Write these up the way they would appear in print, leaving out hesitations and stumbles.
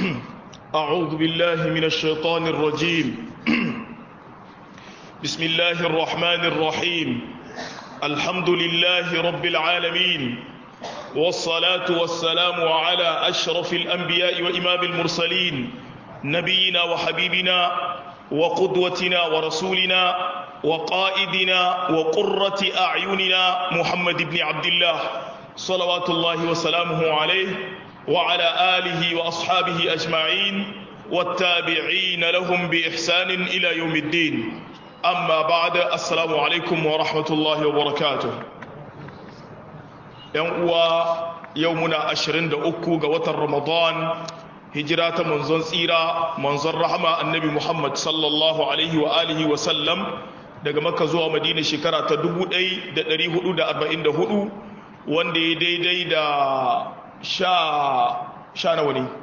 أعوذ بالله من الشيطان الرجيم. بسم الله الرحمن الرحيم. الحمد لله رب العالمين، والصلاة والسلام على أشرف الأنبياء وإمام المرسلين، نبينا وحبيبنا وقدوتنا ورسولنا وقائدنا وقرة أعيننا محمد بن عبد الله صلوات الله وسلامه عليه وعلى آله وأصحابه أجمعين والتابعين لهم بإحسان إلى يوم الدين. أما بعد، السلام عليكم ورحمة الله وبركاته. يومنا 23 ga watan Ramadan، hijira ta manzon tsira manzon rahama annabi Muhammad sallallahu alaihi wa alihi wa sallam daga Makka zuwa Madina shekara ta 1444, wanda ya daidai da sha nawa ne?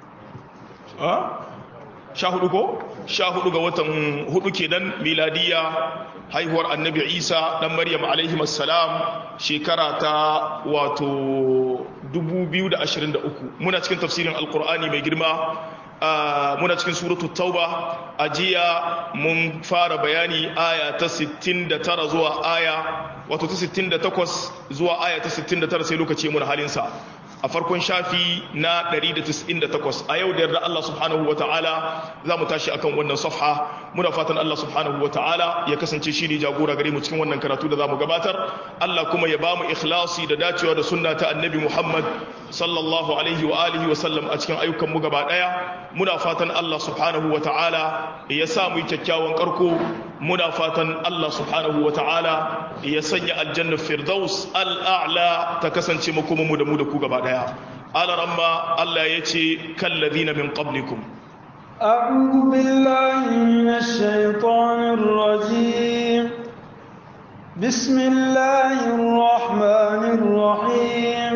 Sha hudu ko? Sha hudu ga watan hudu kenan miladiya, haihuwar annabi Isa dan Maryam alaihi assalam shekara ta wato 2023. Muna cikin tafsirin alkur'ani mai girma, muna cikin suratu tauba. A jiya mun fara bayani aya ta 69 zuwa aya wato ta 68 zuwa aya ta 69 sai lokaci mun halinsa a farkon shafi na 198. A yau da yarda Allah subhanahu wa ta'ala za mu tashi akan wannan safha. Muna fatan Allah subhanahu wa ta'ala ya kasance shi ne jagora gare mu cikin wannan karatu da za mu gabatar. Allah kuma ya ba mu ikhlasi da dacewa da sunna ta annabi Muhammad sallallahu alaihi wa alihi wa sallam a cikin ayyukan mu gaba daya. Muna fatan Allah subhanahu wa ta'ala ya sa mu yi kyakkyawan karko. Muna fatan Allah subhanahu wa ta'ala ya sanya aljanna firdaus al'a'la ta kasance makoma mu da mu da ku gaba daya. Alaramma Allah ya ce kallazina min qablikum. أعوذ بالله من الشيطان الرجيم. بسم الله الرحمن الرحيم.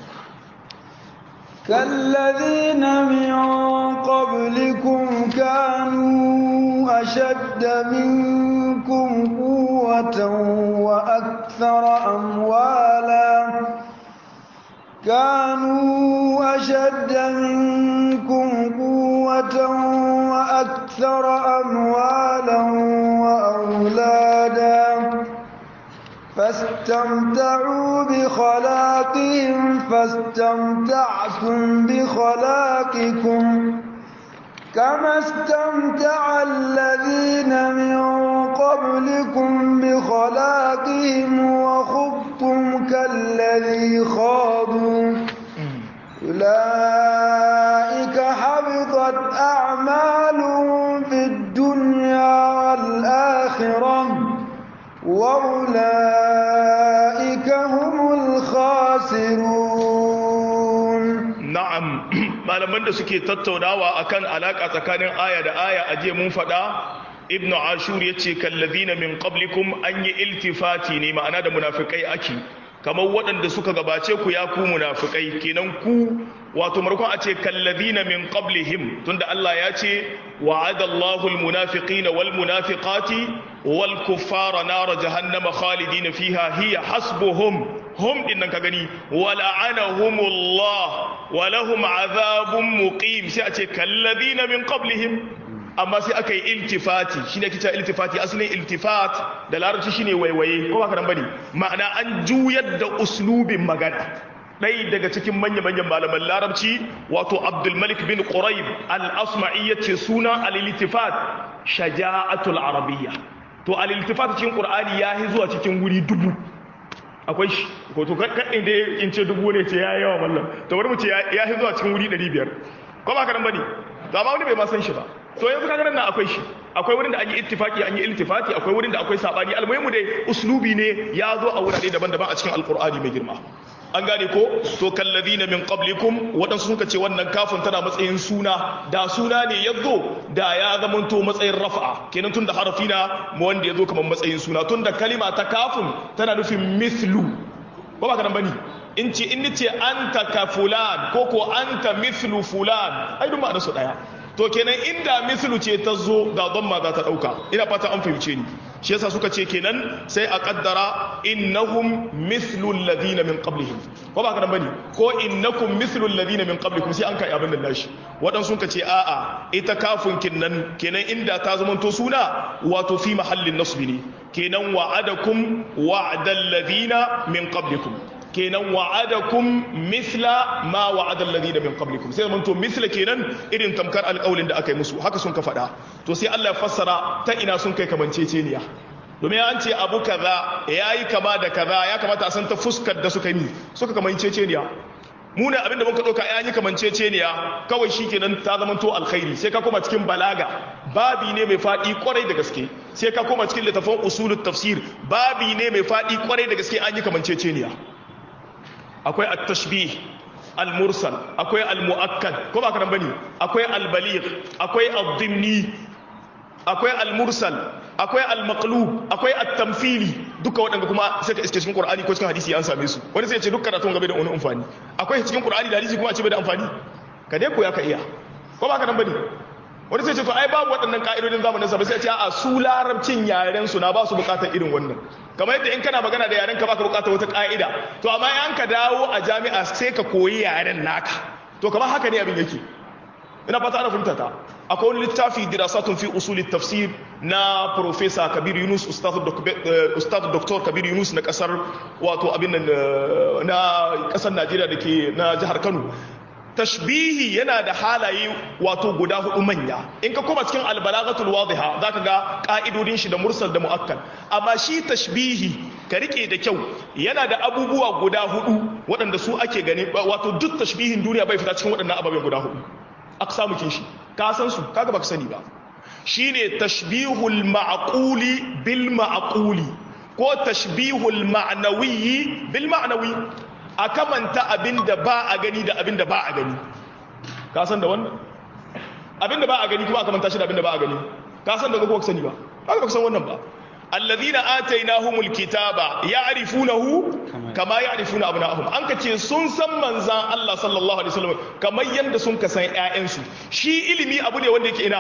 كالذين من قبلكم كانوا أشد منكم قوة وأكثر أموالا وأولادا فاستمتعوا بخلاقهم فاستمتعتم بخلاقكم كما استمتع الذين من قبلكم بخلاقهم وخضتم كالذي خاضوا أولئك حبطت أعمالهم في الدنيا والآخرة وأولئك هم الخاسرون. Na'am, malaman da suke tattaunawa akan alaka tsakanin aya da aya aje mun faɗa. Ibn Ashur yace kallazina min qablikum an yi iltifati ne, ma'ana da munafikai ake, kamar waɗanda suka gabace ku ya ku munafikai. Kenan ku wato markon a ce kallazina min qablihim, tunda Allah ya ce wa'adallahu almunafiqina walmunafiqati walkuffara nara jahannama khalidina fiha hiya hasbuhum. Hum din nan ka gani wa la'anahumullah wa lahum azabun muqim, sai a ce kallazina min qablihim. Amma sai aka yi iltifati, shine ake cewa iltifati. Asalin iltifat da larabci shine waiwaye, ko ba ka nan bane, ma'ana an juyar da uslubin magana. Ɗaya daga cikin manya-manyan malaman larabci wato Abdul Malik bin Quraib al-Asma'i yace suna al-iltifat shaja'atul arabiyya. To al-iltifat cikin Qur'ani yayi zuwa cikin wuri dubu. Akwai shi ko to kadin da in ce dubu ne ce yayi yawa mallan, to bari mu ce yayi zuwa cikin wuri 500, ko ba ka nan bane, to amma wani bai ma san shi ba. To yanzu kaga nan akwai shi, akwai wurin da an yi ittifaki an yi iltifati, akwai wurin da akwai sabani. Almuhimu dai uslubi ne ya zo a wurare daban-daban a cikin alqur'ani mai girma. An gane ko? To kallazina min qablikum, wadansu suka ce wannan kafin tana matsayin suna, da suna ne yazo da ya zamanto matsayin rafa'a, kenan tunda harafi na mu wanda yazo kamar matsayin suna, tunda kalima ta kafin tana nufin mithlu, ko ba ka nan bane. In ce in nace anta ka fulan ko ko anta mithlu fulan, ai duk ma'anar su daya. To kenan inda mislu ce ta zo ga dhamma za ta dauka. Ina fata an fahimce ni. shi yasa suka ce kenan sai a kaddara innahum mithlul ladina min qablihim ko ba ka bane ko innakum mithlul ladina min qablikum sai an kai abin da nashi wadan sun ce a'a ita kafin kinnan kenan inda ta zama to suna wato fi mahallin nasbi ne kenan wa'adakum wa'dal ladina min qablikum kenan wa'adakum mithla ma wa'ada alladhina min qablikum sai mun to mithla kenan irin tamkar alƙawlin da aka yi musu haka sun ka faɗa to sai Allah ya fassara ta ina sun kai kamanceceniya domin an ce abu kaza yayi kama da kaza ya kamata a san ta fuskar da suka yi suka kamanceceniya mu ne abinda muka dauka ya yi kamanceceniya kawai shikenan ta zama to alkhairi sai ka koma cikin balaga babi ne mai fadi kwarai da gaske sai ka koma cikin littafin usulut tafsir babi ne mai fadi kwarai da gaske an yi kamanceceniya akwai at-tashbih al-mursal akwai al-mu'akkad ko ba kana bane akwai al-baligh akwai ad-dimni akwai al-mursal akwai al-maqlub akwai at-tamthili duka waɗanda kuma sai ka iske cikin Qur'ani ko cikin hadisi an same su wani sai ya ce duk karatun gabe da wani amfani akwai cikin Qur'ani da hadisi kuma a ce bai da amfani ka dai ko ya ka iya ko ba kana bane wani sai ce to ai babu waɗannan ka'idodin zamanin sa ba sai ya ce a su larabcin yaren su na ba su bukatar irin wannan kamar yadda in kana magana da yaren ka baka bukatar wata ka'ida to amma in ka dawo a jami'a sai ka koyi yaren naka to kamar haka ne abin yake ina fata ana fahimta ta akwai wani littafi dirasatun fi usulit tafsir na professor Kabir Yunus ustad Dr. Kabir Yunus na kasar wato abin nan na kasar Najeriya dake na jihar Kano tashbihi yana da halaye wato guda hudu manya in ka koma cikin albalaghatul wadiha zaka ga ka'idodin shi da mursal da muakkad amma shi tashbihi ka rike da kyau yana da abubuwa guda hudu waɗanda su ake gani wato duk tashbihin duniya bai fita cikin waɗannan ababen guda hudu aksamu kin shi ka san su kaga baka sani ba shine tashbihul ma'quli bil ma'quli ko tashbihul ma'nawi bil ma'nawi a kamanta abinda ba a gani da abinda ba a gani ka san da wannan abinda ba a gani kuma a kamanta shi da abinda ba a gani ka san da ko ka sani ba ba ka san wannan ba alladhina atainahumul kitaba ya'rifunahu kama ya'rifuna abna'ahum an kace sun san manzan Allah sallallahu alaihi wasallam kamar yanda sun ka san ƴaƴansu shi ilimi abu ne wanda yake ina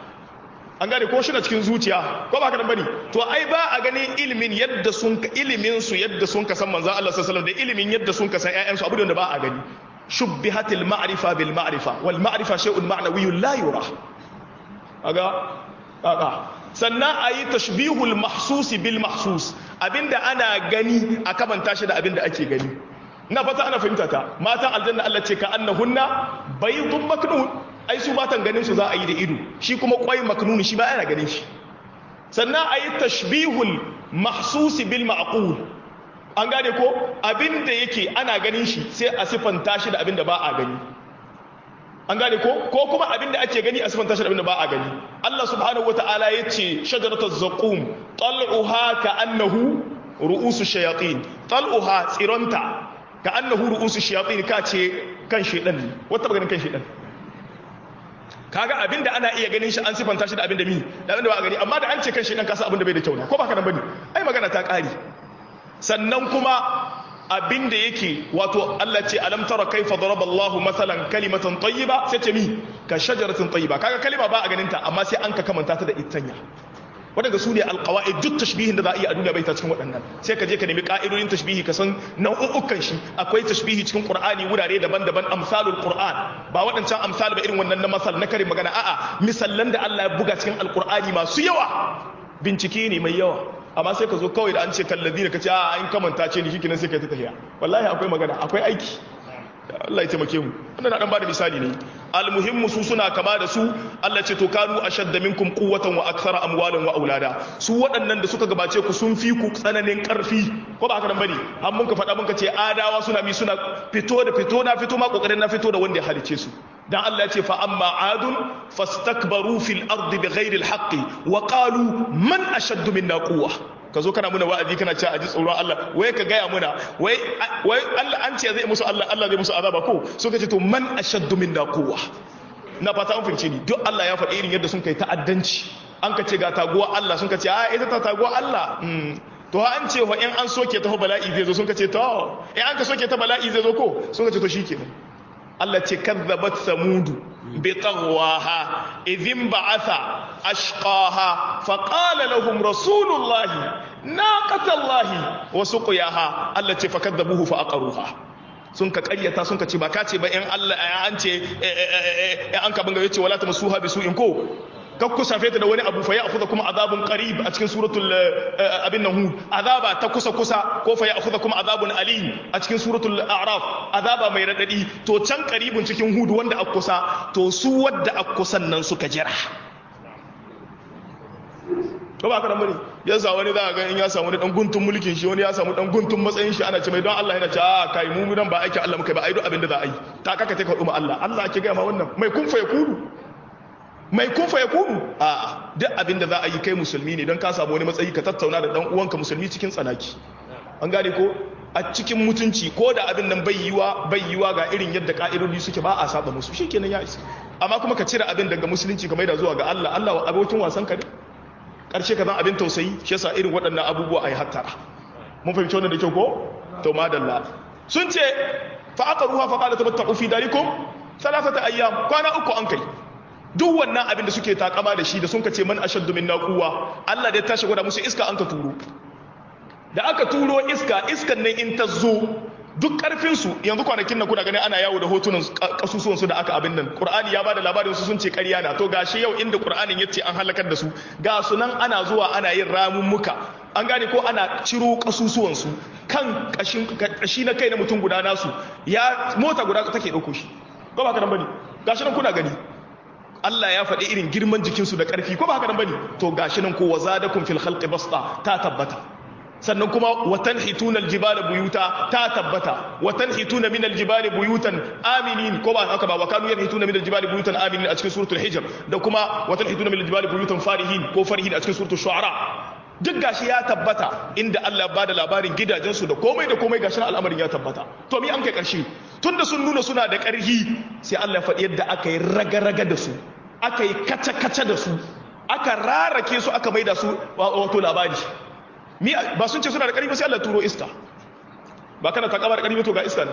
an gane ko shi na cikin zuciya ko ba ka nan bane to ai ba a ganin ilimin yadda sun ka ilimin su yadda sun ka san manzan Allah sallallahu alaihi wasallam da ilimin yadda sun ka san ƴaƴansu abu ne wanda ba a gani shubbihatil ma'rifa bil ma'rifa wal ma'rifa shay'un ma'nawiyyun la yura aga sannan a yi tashbihul mahsusi bil mahsus abinda ana gani a kamanta shi da abinda ake gani na fata ana fahimta ta matan aljanna Allah ce ka annahunna baydun maknun ai su matan ganin su za a yi da ido shi kuma kwai maknun shi ba ana ganin shi sannan a yi tashbihul mahsusi bil ma'qul an gane ko abinda yake ana ganin shi sai a sifanta shi da abinda ba a gani an gane ko kuma abinda ake gani a sifanta shi da abinda ba a gani Allah subhanahu wataala yace shajaratuz zaqum tal'uha ka'annahu ru'usu shayatin tal'uha tsiranta ka'annahu ru'usu shayatin ka ce kan shedan ne wata maganin kan shedan kaga abinda ana iya ganin shi an sifanta shi da abinda da abinda ba a gani amma da an ce kan shedan ka san abinda bai da kyau na ko ba ka nan bane ai magana ta kare sannan kuma abinda yake wato Allah ce alam tara kaifa daraballahu masalan kalimatan tayyiba sai ce mi ka shajaratin tayyiba kaga kalima ba a ganin ta amma sai an ka kamanta ta da itanya wadanda su ne alqawaid duk tashbihin da za a yi a duniya bai ta cikin waɗannan sai ka je ka nemi ka'idodin tashbihi ka san nau'ukan shi akwai tashbihi cikin qur'ani wurare daban-daban amsalul qur'an ba waɗancan amsal ba irin wannan na masal na karin magana a'a misallan da Allah ya buga cikin alqur'ani masu yawa bincike ne mai yawa amma sai ka zo kawai da an ce kallazi da ka ce a an kamanta ce ni shikenan sai ka ta tafiya wallahi akwai magana akwai aiki Allah ya taimake mu wannan na dan bada misali ne almuhimmu su suna kama da su Allah ce to kanu ashadda minkum quwwatan wa akthara amwalan wa aulada su waɗannan da suka gabace ku sun fi ku tsananin karfi ko ba haka nan bane har mun ka faɗa mun ka ce adawa suna fito ma kokarin na fito da wanda ya halice su dan Allah ya ce fa amma adun fastakbaru fil ardi bighairi alhaqi wa qalu man ashaddu minna quwwa kazo kana muna wa'azi kana cewa aji tsoron Allah wai ka gaya muna wai Allah an ce zai musu Allah zai musu azaba ko so kace to man ashaddu minna quwwa na fata an fince ni duk Allah ya faɗi irin yadda sun kai ta'addanci an ka ce ga taguwa Allah sun ka ce a ita ta taguwa Allah to an ce wa in an soke ta bala'i zai zo sun ka ce to in an ka soke ta bala'i zai zo ko sun ka ce to shikenan Allah ce kazzabat samudu bi taghwaha idhin ba'atha ashqaha fa qala lahum rasulullahi naqatallahi wa suqiyaha allati fakadzabuhu fa aqaruha sun ka ƙaryata sun ka ce ba ka ce ba in Allah an ce an ka banga yace wala tamsuha bisu'in ko kakku safe ta da wani abu fa ya'khudha kuma azabun qarib a cikin suratul abin hud azaba ta kusa ko fa ya'khudha kuma azabun alim a cikin suratul a'raf azaba mai radadi to can qaribun cikin hud wanda a kusa to su wadda a kusan nan suka jira ko ba ka dan bane yasa wani za ga in ya samu dan guntun mulkin shi wani ya samu dan guntun matsayin shi ana ce mai don Allah yana ce kai mu dan ba aiki Allah muka ba ai duk abin da za a yi ta kaka take hadu ma Allah ake ga ma wannan mai kun fa yakunu mai kufa ya kunu a duk abin da za a yi kai musulmi ne don ka samu wani matsayi ka tattauna da dan uwanka musulmi cikin tsanaki an gane ko a cikin mutunci ko da abin nan bai yiwa ga irin yadda ka'idodi suke ba a saba musu shikenan ya isa amma kuma ka cire abin daga musulunci ka maida zuwa ga Allah abokin wasan ka ne karshe ka zan abin tausayi shi yasa irin waɗannan abubuwa ayi hattara mun fahimci wannan da kyau ko to madalla sun ce fa aqruha fa qala tabatta'u fi darikum thalathata ayyam kwana uku an kai duk wannan abin da suke takama da shi da sun kace man ashaddu minna quwwa Allah da ya tashi gwada musu iska an ka turo da aka turo iskan nan in ta zo duk karfin su yanzu kwanakin nan kuna gani ana yawo da hotunan kasusuwan su da aka abin nan Qur'ani ya bada labarin su sun ce ƙarya na to gashi yau inda Qur'anin yace an halakar da su ga su nan ana zuwa ana yin ramummuka an gane ko ana ciro kasusuwan su kan kashi na kai na mutum guda nasu ya mota guda take dauko shi ko ba ka nan bane gashi nan kuna gani Allah ya faɗi irin girman jikinsu da ƙarfi ko ba haka nan bane to gashi nan ko wazadakum fil khalqi basta ta tabbata sannan kuma watan hituna aljibala buyuta ta tabbata watan hituna min aljibali buyutan aminin ko ba haka ba wa kanu yanhituna min aljibali buyutan aminin a cikin suratul hijr da kuma watan hituna min aljibali buyutan farihin ko farihin a cikin suratul shu'ara duk gashi ya tabbata inda Allah ba da labarin gidajensu da komai gashi na al'amarin ya tabbata to mi an kai ƙarshe tunda sun nuna suna da ƙarfi sai Allah ya faɗi yadda aka yi raga-raga da su aka yi kaca-kaca da su aka rarake su aka maida su wato labari ba sun ce suna da ƙarfi ba sai Allah turo iska ba kana takama da ƙarfi to ga iska ne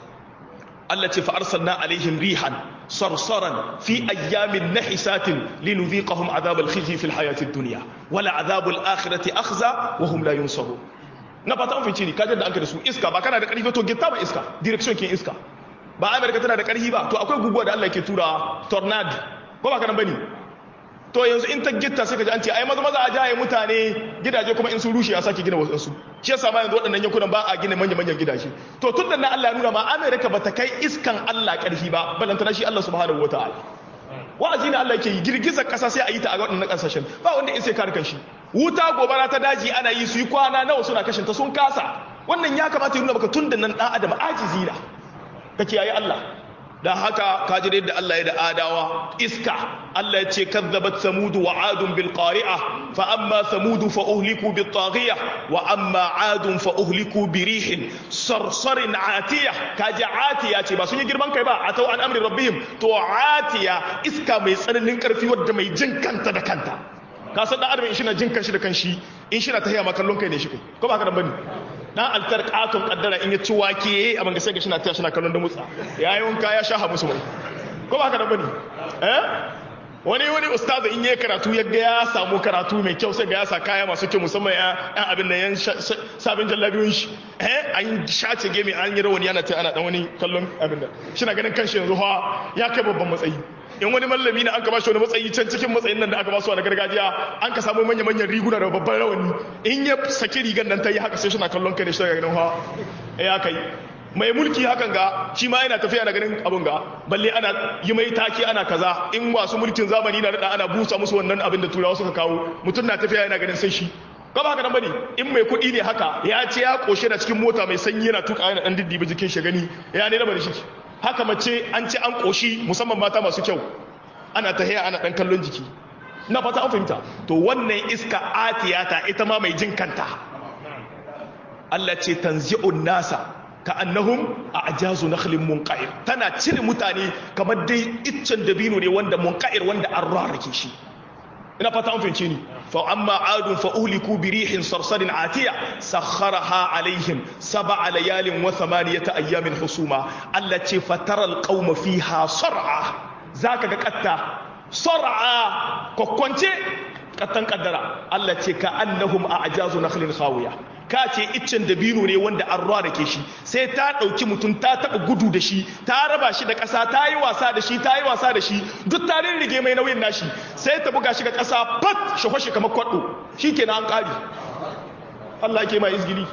Allah ce fa arsalna alaihim rihan sarsaran fi ayyamin nahisatin linudhiqahum adhab al-khizy fi al-hayati ad-dunya wala adhab al-akhirati akhza wa hum la yunsarun na fata an fice ni kaje da an da su iska ba kana da ƙarfi to gitta ba iska direction kin iska ba America tana da ƙarfi ba to akwai guguwa da Allah yake tura tornado ko ba kana bane to yanzu in ta gitta sai ka ji an ce ai maza a jaye mutane gidaje kuma in sun rushe a sake gina wasu shi yasa ma yanzu waɗannan yankunan ba a gina manyan gidaje to tun da na Allah ya nuna ma America ba ta kai iskan Allah ƙarfi ba balantana shi Allah subhanahu wataala wa'azi ne Allah yake yi girgizar ƙasa sai a yi ta a waɗannan ƙasashen ba wanda in sai kare kanshi wuta gobara ta daji ana yi su yi kwana nawa suna kashin ta sun kasa wannan ya kamata ya nuna maka tun da nan ɗan adam ajizi na ka kiyaye Allah da haka kaji da yadda Allah ya da adawa iska Allah ya ce kazzabat samudu wa adun bil qari'a fa amma samudu fa uhliku bit taghiyah wa amma adun fa uhliku bi rihin sarsarin atiya kaji atiya ce ba sun yi girman kai ba atau an amri rabbihim to atiya iska mai tsananin karfi wadda mai jin kanta da kanta ka san dan adam in shi na jin kanshi da kanshi in shi na tahiya makallon kai ne shi kai ko ba haka nan bane dan altar katon kaddara in ya ci wake a banga sai ga shi na tashi na kallon da mutsa yayi wanka ya shaha musu mai ko ba haka da bane wani ustaz in yayi karatu ya ga ya samu karatu mai kyau sai ga ya sa kaya masu kyau musamman yan abin nan yan sabin jallabiyoyin shi an shace gemi an yi rawani yana ta ana dan wani kallon abin nan shi na ganin kanshi yanzu ha ya kai babban matsayi in wani mallami na an ka bashi wani matsayi can cikin matsayin nan da aka basu na gargajiya an ka samu manyan riguna da babban rawani in ya saki rigan nan ta yi haka sai suna kallon kai ne shi daga ganin ha ya kai mai mulki hakan ga shi ma yana tafiya na ganin abun ga balle ana yi mai taki ana kaza in wasu mulkin zamani na da ana busa musu wannan abin da turawa suka kawo mutum na tafiya yana ganin sai shi ba haka nan bane in mai kuɗi ne haka ya ce ya koshe da cikin mota mai sanyi yana tuka yana dan diddibi jikin shi gani ya ne da bari shi haka mace an ce an koshi musamman mata masu kyau ana tahiya ana dan kallon jiki na fata an fahimta to wannan iska atiyata ita ma mai jin kanta Allah ce tanzi'un nasa ka annahum a'jazu nakhlin munqa'ir tana cire mutane kamar dai iccen dabino ne wanda munqa'ir wanda an rarrake shi ina fata an fahimce ni fa amma adun fa uhliku bi rihin sarsarin atiya sakharaha alaihim sab'a layalin wa thamaniyata ayyamin husuma Allah ce fataral qauma fiha sar'a zaka ga katta sar'a kokkonce kattan kaddara Allah ce ka annahum a'jazu nakhlin khawiya ka ce iccen dabino ne wanda an ruwa da ke shi sai ta ɗauki mutum ta taɓa gudu da shi ta raba shi da ƙasa ta yi wasa da shi ta yi wasa da shi duk ta rige mai nauyin nashi sai ta buga shi ga ƙasa fat shi kamar kwaɗo shi ke na an ƙari Allah ke mai izgili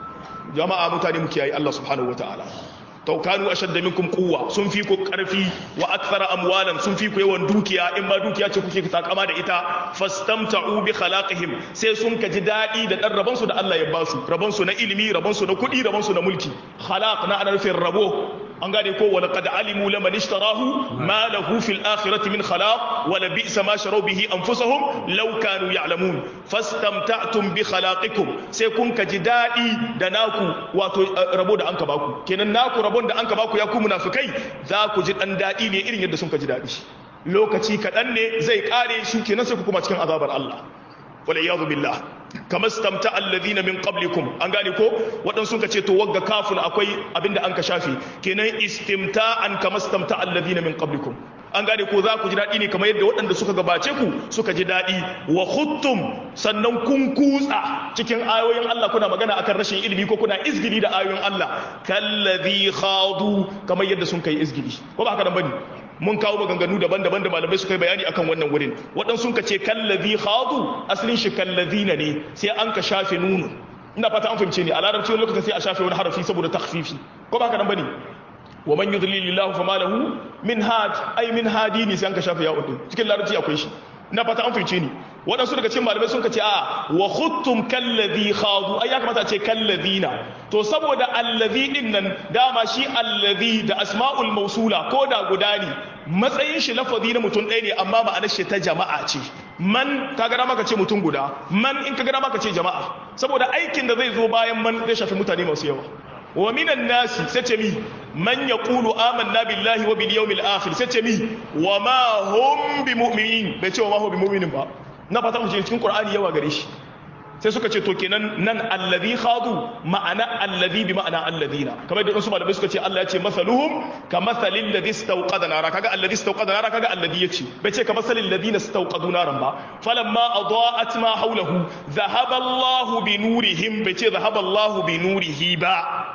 jama'a mutane muke yayi Allah subhanahu wa ta'ala taukanu ashadda minkum quwwa sun fi ku karfi wa akthara amwalan sun fi ku yawan dukiya in ma dukiya ce kuke takama da ita fastamta'u bi khalaqihim sai sun kaji dadi da dan rabon su da Allah ya ba su rabon su na ilimi rabon su na kudi rabon su na mulki khalaq na ana nufin rabo an gane ko wala qad alimu laman ishtarahu ma lahu fil akhirati min khalaq wala bi'sa ma sharu bihi anfusuhum law kanu ya'lamun fastamta'tum bi khalaqikum sai kun kaji dadi da naku wato rabo da anka baku kenan naku rabon da anka baku ya ku munafikai za ku ji dan dadi ne irin yadda sun kaji dadi lokaci kadan ne zai kare shi kenan sai ku kuma cikin azabar Allah wala iyadu billah kama stamta alladhina min qablikum an gane ko wadan sun kace to wagga kafun akwai abinda an ka shafi kenan istimta'an kama stamta alladhina min qablikum an gane ko za ku ji dadi ne kamar yadda waɗanda suka gabace ku suka ji dadi wa khuttum sannan kun kutsa cikin ayoyin Allah kuna magana akan rashin ilimi ko kuna izgili da ayoyin Allah kalladhi khadu kamar yadda sun kai izgili ko ba haka nan bane mun kawo maganganu daban-daban da malamai suka yi bayani akan wannan wurin waɗansu sun ka ce kallazi khadu asalin shi kallazina ne sai an ka shafe nunu ina fata an fahimce ni a larabci wani lokacin sai a shafe wani harafi saboda takhfifi ko ba haka nan bane wa man yudlilillahu fama lahu min had ay min hadi ne sai an ka shafe ya udu cikin larabci akwai shi ina fata an fahimce ni waɗansu daga cikin malamai sun ka ce a wa khuttum kallazi khadu ai ya kamata a ce kallazina to saboda allazi din nan dama shi allazi da asma'ul mausula ko da guda ne matsayin shi lafazi na mutum ɗaya ne amma ma'anar shi ta jama'a ce man ka gara maka ce mutum guda man in ka gara maka ce jama'a saboda aikin da zai zo bayan man zai shafi mutane masu yawa wa minan nasi sai ce mi man yaqulu amanna billahi wa bil yawmil akhir sai ce mi wa ma hum bimu'minin bai ce wa ma hum bimu'minin ba na fata mu ce cikin qur'ani yawa gare shi sai suka ce to kenan nan alladhi khadu ma'ana alladhi bi ma'ana alladhina kamar da su malamai suka ce Allah ya ce masaluhum ka masalil ladhi istawqada nara kaga alladhi istawqada nara kaga alladhi yace bai ce ka masalil ladina istawqadu naran ba falamma adaa'at ma hawlahu dhahaba Allahu bi nurihim bai ce dhahaba Allahu bi nurihi ba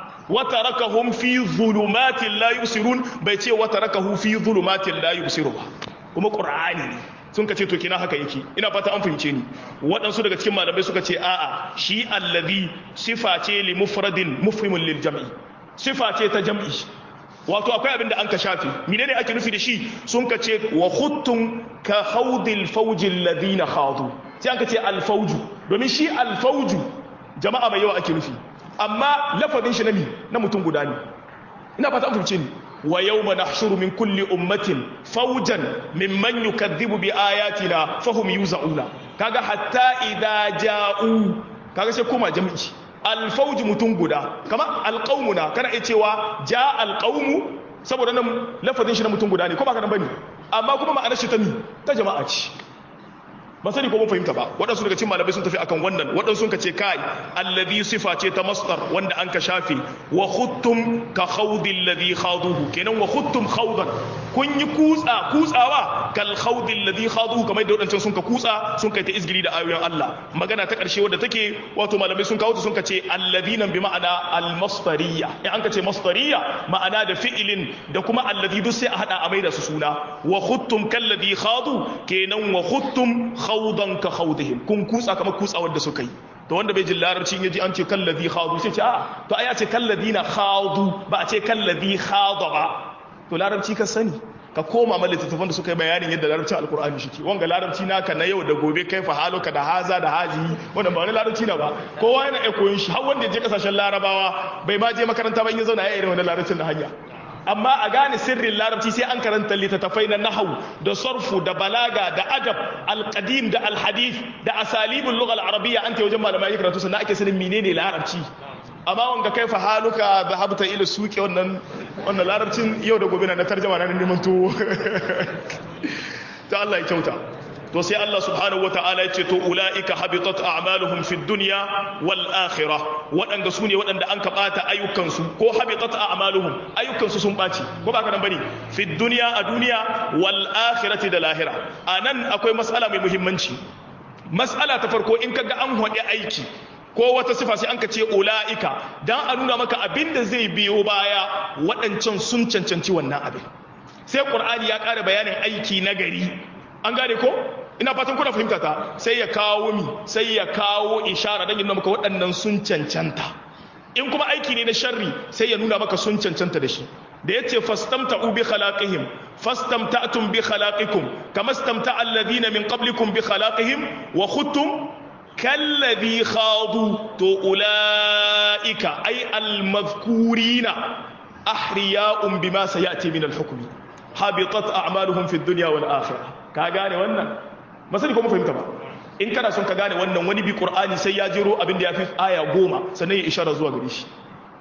وتركهم في ظلمات لا يبصرون bai ce وتركه في ظلمات لا يبصرون kuma qur'ani ne sun kace to kina haka yake ina fata an fahimce ni waɗansu daga cikin malamai suka ce a'a shi allazi sifa ce li mufradin mufhimun lil jam'i sifa ce ta jam'i wato akwai abin da an ka shafe menene ake nufi da shi sun kace wa khuttum ka khawdil fawji alladhina khadu sai an kace al fawju domin shi al fawju jama'a mai yawa ake nufi amma lafazin shi na mutum guda ne ina fata an fahimce ni wa yawma nahshuru min kulli ummatin fawjan mimman yukaththibu bi ayatina fahum yuzauna kaga hatta idza ja'u kaga sai kuma jami'i al fawj mutum guda kama al qaumuna kana iya cewa ja al qaumu saboda nan lafazin shi na mutum guda ne ko ba kana bane amma kuma ma'anar shi ta jama'a ce ba sani ko mun fahimta ba waɗansu daga cikin malamai sun tafi akan wannan waɗansu sun ce kai allazi sifa ce ta masdar wanda an ka shafe wa khuttum ka khawdil ladhi khaduhu kenan wa khuttum khawdan kun yi kutsawa kal khawdil ladhi khaduhu kamar da waɗancan sun ka kutsa sun kai ta izgili da ayoyin Allah magana ta ƙarshe wadda take wato malamai sun kawo ta sun ce alladhina bi ma'ana al masdariyya in an ka ce masdariyya ma'ana da fi'ilin da kuma alladhi duk sai a hada a maida su suna wa khuttum kal ladhi khadu kenan wa khuttum khawdan ka khawdihim kun kutsa kamar kutsawar da suka yi to wanda bai jin larabci yaji an ce kallazi khadu sai ce a to ai a ce kalladina khadu ba a ce kallazi khada ba to larabci ka sani ka koma ma littattafan da suka yi bayanin yadda larabcin alkur'ani shi ke wanga larabci naka na yau da gobe kai fa haluka da haza da haji wanda ba wani larabci na ba kowa yana iya koyon shi har wanda ya je kasashen larabawa bai ma je makaranta ba in ya zauna ya irin wani larabcin na hanya amma a gane sirrin larabci sai an karanta littattafai na nahau da sarfu da balaga da adab alqadim da alhadith da asalibul lugha al-arabiyya an ta wajen malamai karatu sannan ake sanin menene larabci amma wanga kai fa haluka zahabta ila suqi wannan larabcin yau da gobe na tarjuma na neman tuwo ta Allah ya kyauta to sai Allah subhanahu wataala ya ce to ulaika habitat a'maluhum fid dunya wal akhirah wadanda su ne wadanda an kabata ayyukan su ko habitat a'maluhum ayyukan su sun baci ko ba ka nan bane fid dunya a duniya wal akhirati da lahira anan akwai mas'ala mai muhimmanci mas'ala ta farko in kaga an hode aiki ko wata sifa sai an ka ce ulaika dan a nuna maka abinda zai biyo baya wadancan sun cancanci wannan abin sai qur'ani ya ƙara bayanin aiki na gari an gane ko ina fatan kuna fahimta ta sai ya kawo ishara dan yin maka waɗannan sun cancanta in kuma aiki ne na sharri sai ya nuna maka sun cancanta da shi da yace fastamta'u bi khalaqihim fastamta'tum bi khalaqikum kama istamta'a alladhina min qablikum bi khalaqihim wa khudtum kalladhi khadu to ulaika ay almadhkurina ahriya'un bima sayati min alhukmi habitat a'maluhum fi ad-dunya wal akhirah ka gane wannan masani ko mu fahimta ba in kana son ka gane wannan wani bi qur'ani sai ya jiro abin da yafi aya 10 sannan ya ishara zuwa gare shi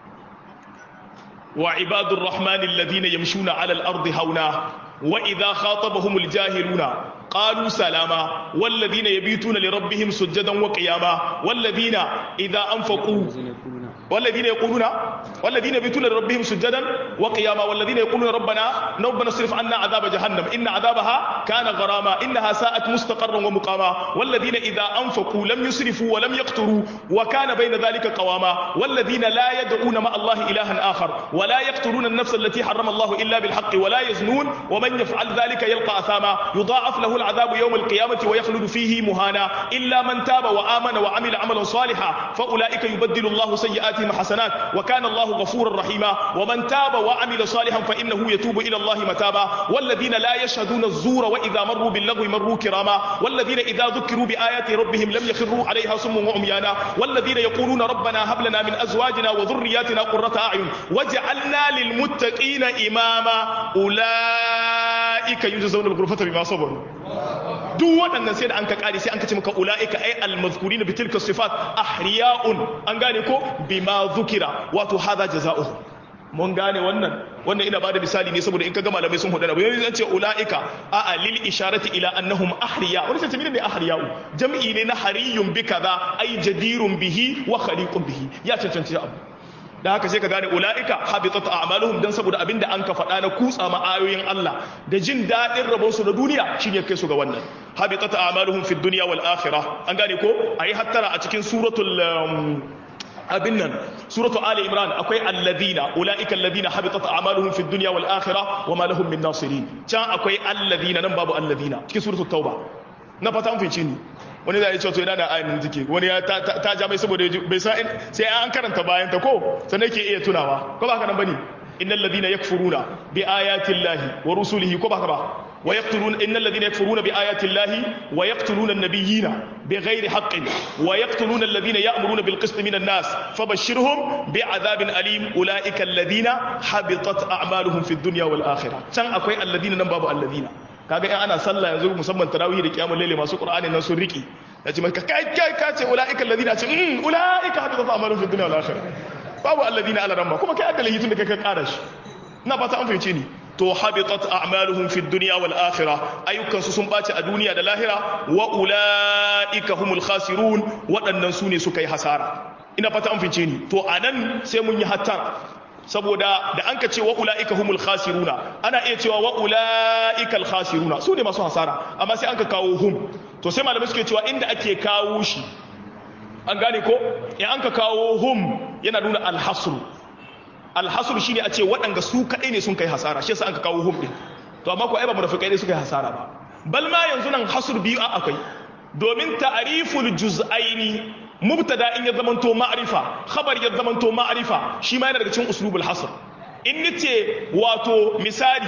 wa ibadur rahmani alladhina yamshuna 'ala al-ardi hauna wa idha khatabahumul jahiluna qalu salama walladhina yabituna li rabbihim sujadan wa qiyama walladhina idha anfaqu والذين يبيتون لربهم سجدا وقياما والذين يقولون ربنا اصرف عنا عذاب جهنم إن عذابها كان غراما إنها ساءت مستقرا ومقاما والذين إذا أنفقوا لم يسرفوا ولم يقتروا وكان بين ذلك قواما والذين لا يدعون مع الله إلها آخر ولا يقتلون النفس التي حرم الله إلا بالحق ولا يزنون ومن يفعل ذلك يلقى أثاما يضاعف له العذاب يوم القيامة ويخلد فيه مهانا إلا من تاب وآمن وعمل عملا صالحا فأولئك يبدل الله سيئاتهم حسنات وكان الله غفورا رحيما ومن تاب وعمل صالحا فإنه يتوب إلى الله متابا والذين لا يشهدون الزور وإذا مروا باللغو مروا كراما والذين إذا ذكروا بآيات ربهم لم يخروا عليها صم وعميانا والذين يقولون ربنا هب لنا من أزواجنا وذرياتنا قرة أعين وجعلنا للمتقين إماما أولئك يجزون الغرفة بما صبروا duk waɗannan sai da an ka ƙari sai an ka ce maka ula'ika ay al-mazkurin bi tilka sifat ahriya'un an gane ko bima zukira wato hadha jazaohu mun gane wannan ina bada misali ne saboda in ka ga malamai sun hudu da bayan zan ce ula'ika a lil isharati ila annahum ahriya wani sai ne ahriya'u jam'i ne na hariyun bi kaza ay jadirun bihi wa khaliqun bihi ya cancanci abu da haka sai ka gane ula'ika habitat a'maluhum dan saboda abinda an ka faɗa na kutsa ma ayoyin Allah da jin daɗin rabon su na duniya shine kai su ga wannan habitat a'maluhum fid dunya wal akhirah an gane ko ayi hattara a cikin suratul abin nan suratul ali imran akwai alladhina ula'ika alladhina habitat a'maluhum fid dunya wal akhirah wama lahum min nasirin can akwai alladhina nan babu alladhina cikin suratul tauba na fata an fice ni wani zai ce to ina da ayin take wani ya ta ja mai saboda bai sa sai an karanta bayan ta ko sannan ke iya tunawa ko ba haka nan bane innal ladina yakfuruna bi ayati llahi wa rusulihi ko ba haka ba wa yaqtuluna innal ladina yakfuruna bi ayati llahi wa yaqtuluna an-nabiyina bighairi haqqin wa yaqtuluna alladhina ya'muruna bil qisti minan nas fabashshirhum bi'adhabin alim ulaika alladhina habitat a'maluhum fid dunya wal akhirah can akwai alladhina nan babu alladhina kaga in ana sallah yanzu musamman tarawih da kiyamul layli masu qur'ani nan sun riki yace maka kai ka ce ulaika alladhina ce ulaika habitat a'maluhum fid dunya wal akhirah babu alladhina ala ramma kuma kai adalai tun da kai ka kara shi ina fata an fahimce ni to habitat a'maluhum fid dunya wal akhirah ayyukan su sun bace a duniya da lahira wa ulaika humul khasirun wadannan su ne suka yi hasara ina fata an fahimce ni to anan sai mun yi hattara saboda da an ka ce wa ula'ika humul khasiruna ana iya cewa wa ula'ika al-khasiruna su ne masu hasara amma sai an ka kawo hum to sai malamai suke cewa inda ake kawo shi an gane ko in an ka kawo hum yana nuna al-hasr al-hasr shine a ce waɗanda su kadai ne sun kai hasara shi yasa an ka kawo hum din to amma ko ai ba munafikai ne suka yi hasara ba bal ma yanzu nan hasr biyu akwai domin ta'riful juz'aini mubtada in ya zamanto ma'rifa khabar ya zamanto ma'rifa shi ma yana daga cikin uslubul hasr in nace wato misali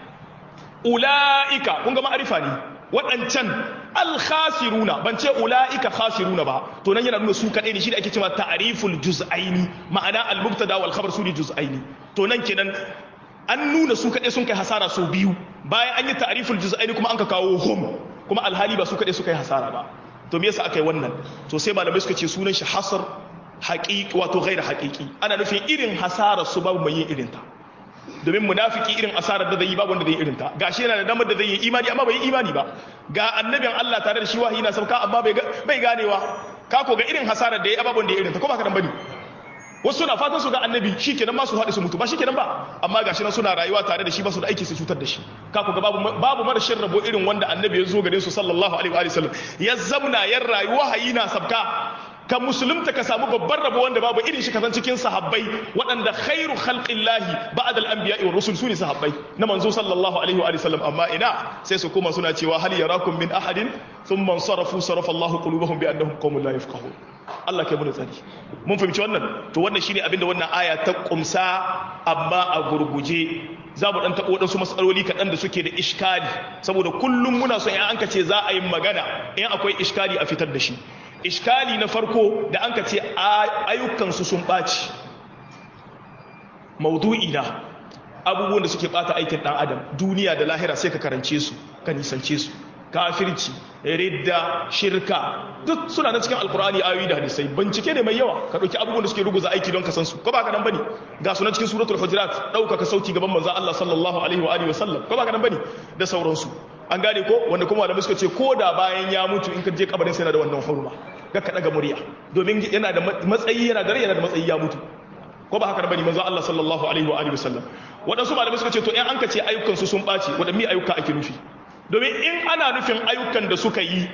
ulaika kun ga ma'rifa ne wadancan al-khasiruna ban ce ulaika khasiruna ba to nan yana nuna su kadai ne shi da ake cewa ta'riful juz'aini ma'ana al-mubtada wal khabar su ne juz'aini to nan kenan an nuna su kadai sun kai hasara so biyu bayan an yi ta'riful juz'aini kuma an ka kawo hum kuma alhali ba su kadai suka yi hasara ba to me yasa aka yi wannan to sai malamai suka ce sunan shi hasar haqiqi wato ghairu haqiqi ana nufin irin hasara su babu mai yin irin ta domin munafiki irin asarar da zai yi babu wanda zai yi irin ta gashi yana da damar da zai yi imani amma bai yi imani ba ga annabin Allah tare da shi wahayi na sauka amma bai ganewa ka ko ga irin hasarar da yayi ababan da ya irin ta ko ba ka dan bane wasu suna fatan su ga annabi shikenan ma su haɗu su mutu ba shikenan ba amma gashi nan suna rayuwa tare da shi ba su da aiki su cutar da shi ka ko ga babu marashin rabo irin wanda annabi ya zo gare su sallallahu alaihi wa sallam ya zamna yan rayuwa hayi na sabka ka musulunta ka samu babban rabo wanda babu irin shi kazan cikin sahabbai waɗanda khairu khalqillahi ba'da al-anbiya'i wa rusul sune sahabbai na manzo sallallahu alaihi wa sallam amma ina sai su koma suna cewa hal yarakum min ahadin thumma sarafu sarafa Allahu qulubahum bi annahum qaumun la yafqahun Allah kai mun tsari mun fahimci wannan to wannan shine abinda wannan aya ta kumsa amma a gurguje za mu dan tabo wadansu matsaloli kaɗan da suke da iskali saboda kullum muna son in an ka ce za a yi magana in akwai iskali a fitar da shi iskali na farko da an ka ce ayyukansu sun ɓaci maudu'i na abubuwan da suke ɓata aikin ɗan adam duniya da lahira sai ka karance su ka nisance su kafirci ridda shirka duk suna na cikin alkur'ani ayoyi da hadisai bincike ne mai yawa ka ɗauki abubuwan da suke ruguza aiki don ka san su ko ba ka nan bane ga su na cikin suratul hujurat ɗaukaka sauti gaban manzon Allah sallallahu alaihi wa alihi wa sallam ko ba ka nan bane da sauransu an gane ko wanda kuma malamai suka ce ko da bayan ya mutu in ka je kabarin sai yana da wannan hurma ga ka daga murya domin yana da matsayi yana da rai yana da matsayi ya mutu ko ba haka da bane manzo Allah sallallahu alaihi wa alihi wasallam wadansu malamai suka ce to in an ka ce ayyukan su sun baci wadanne ayyuka ake nufi domin in ana nufin ayyukan da suka yi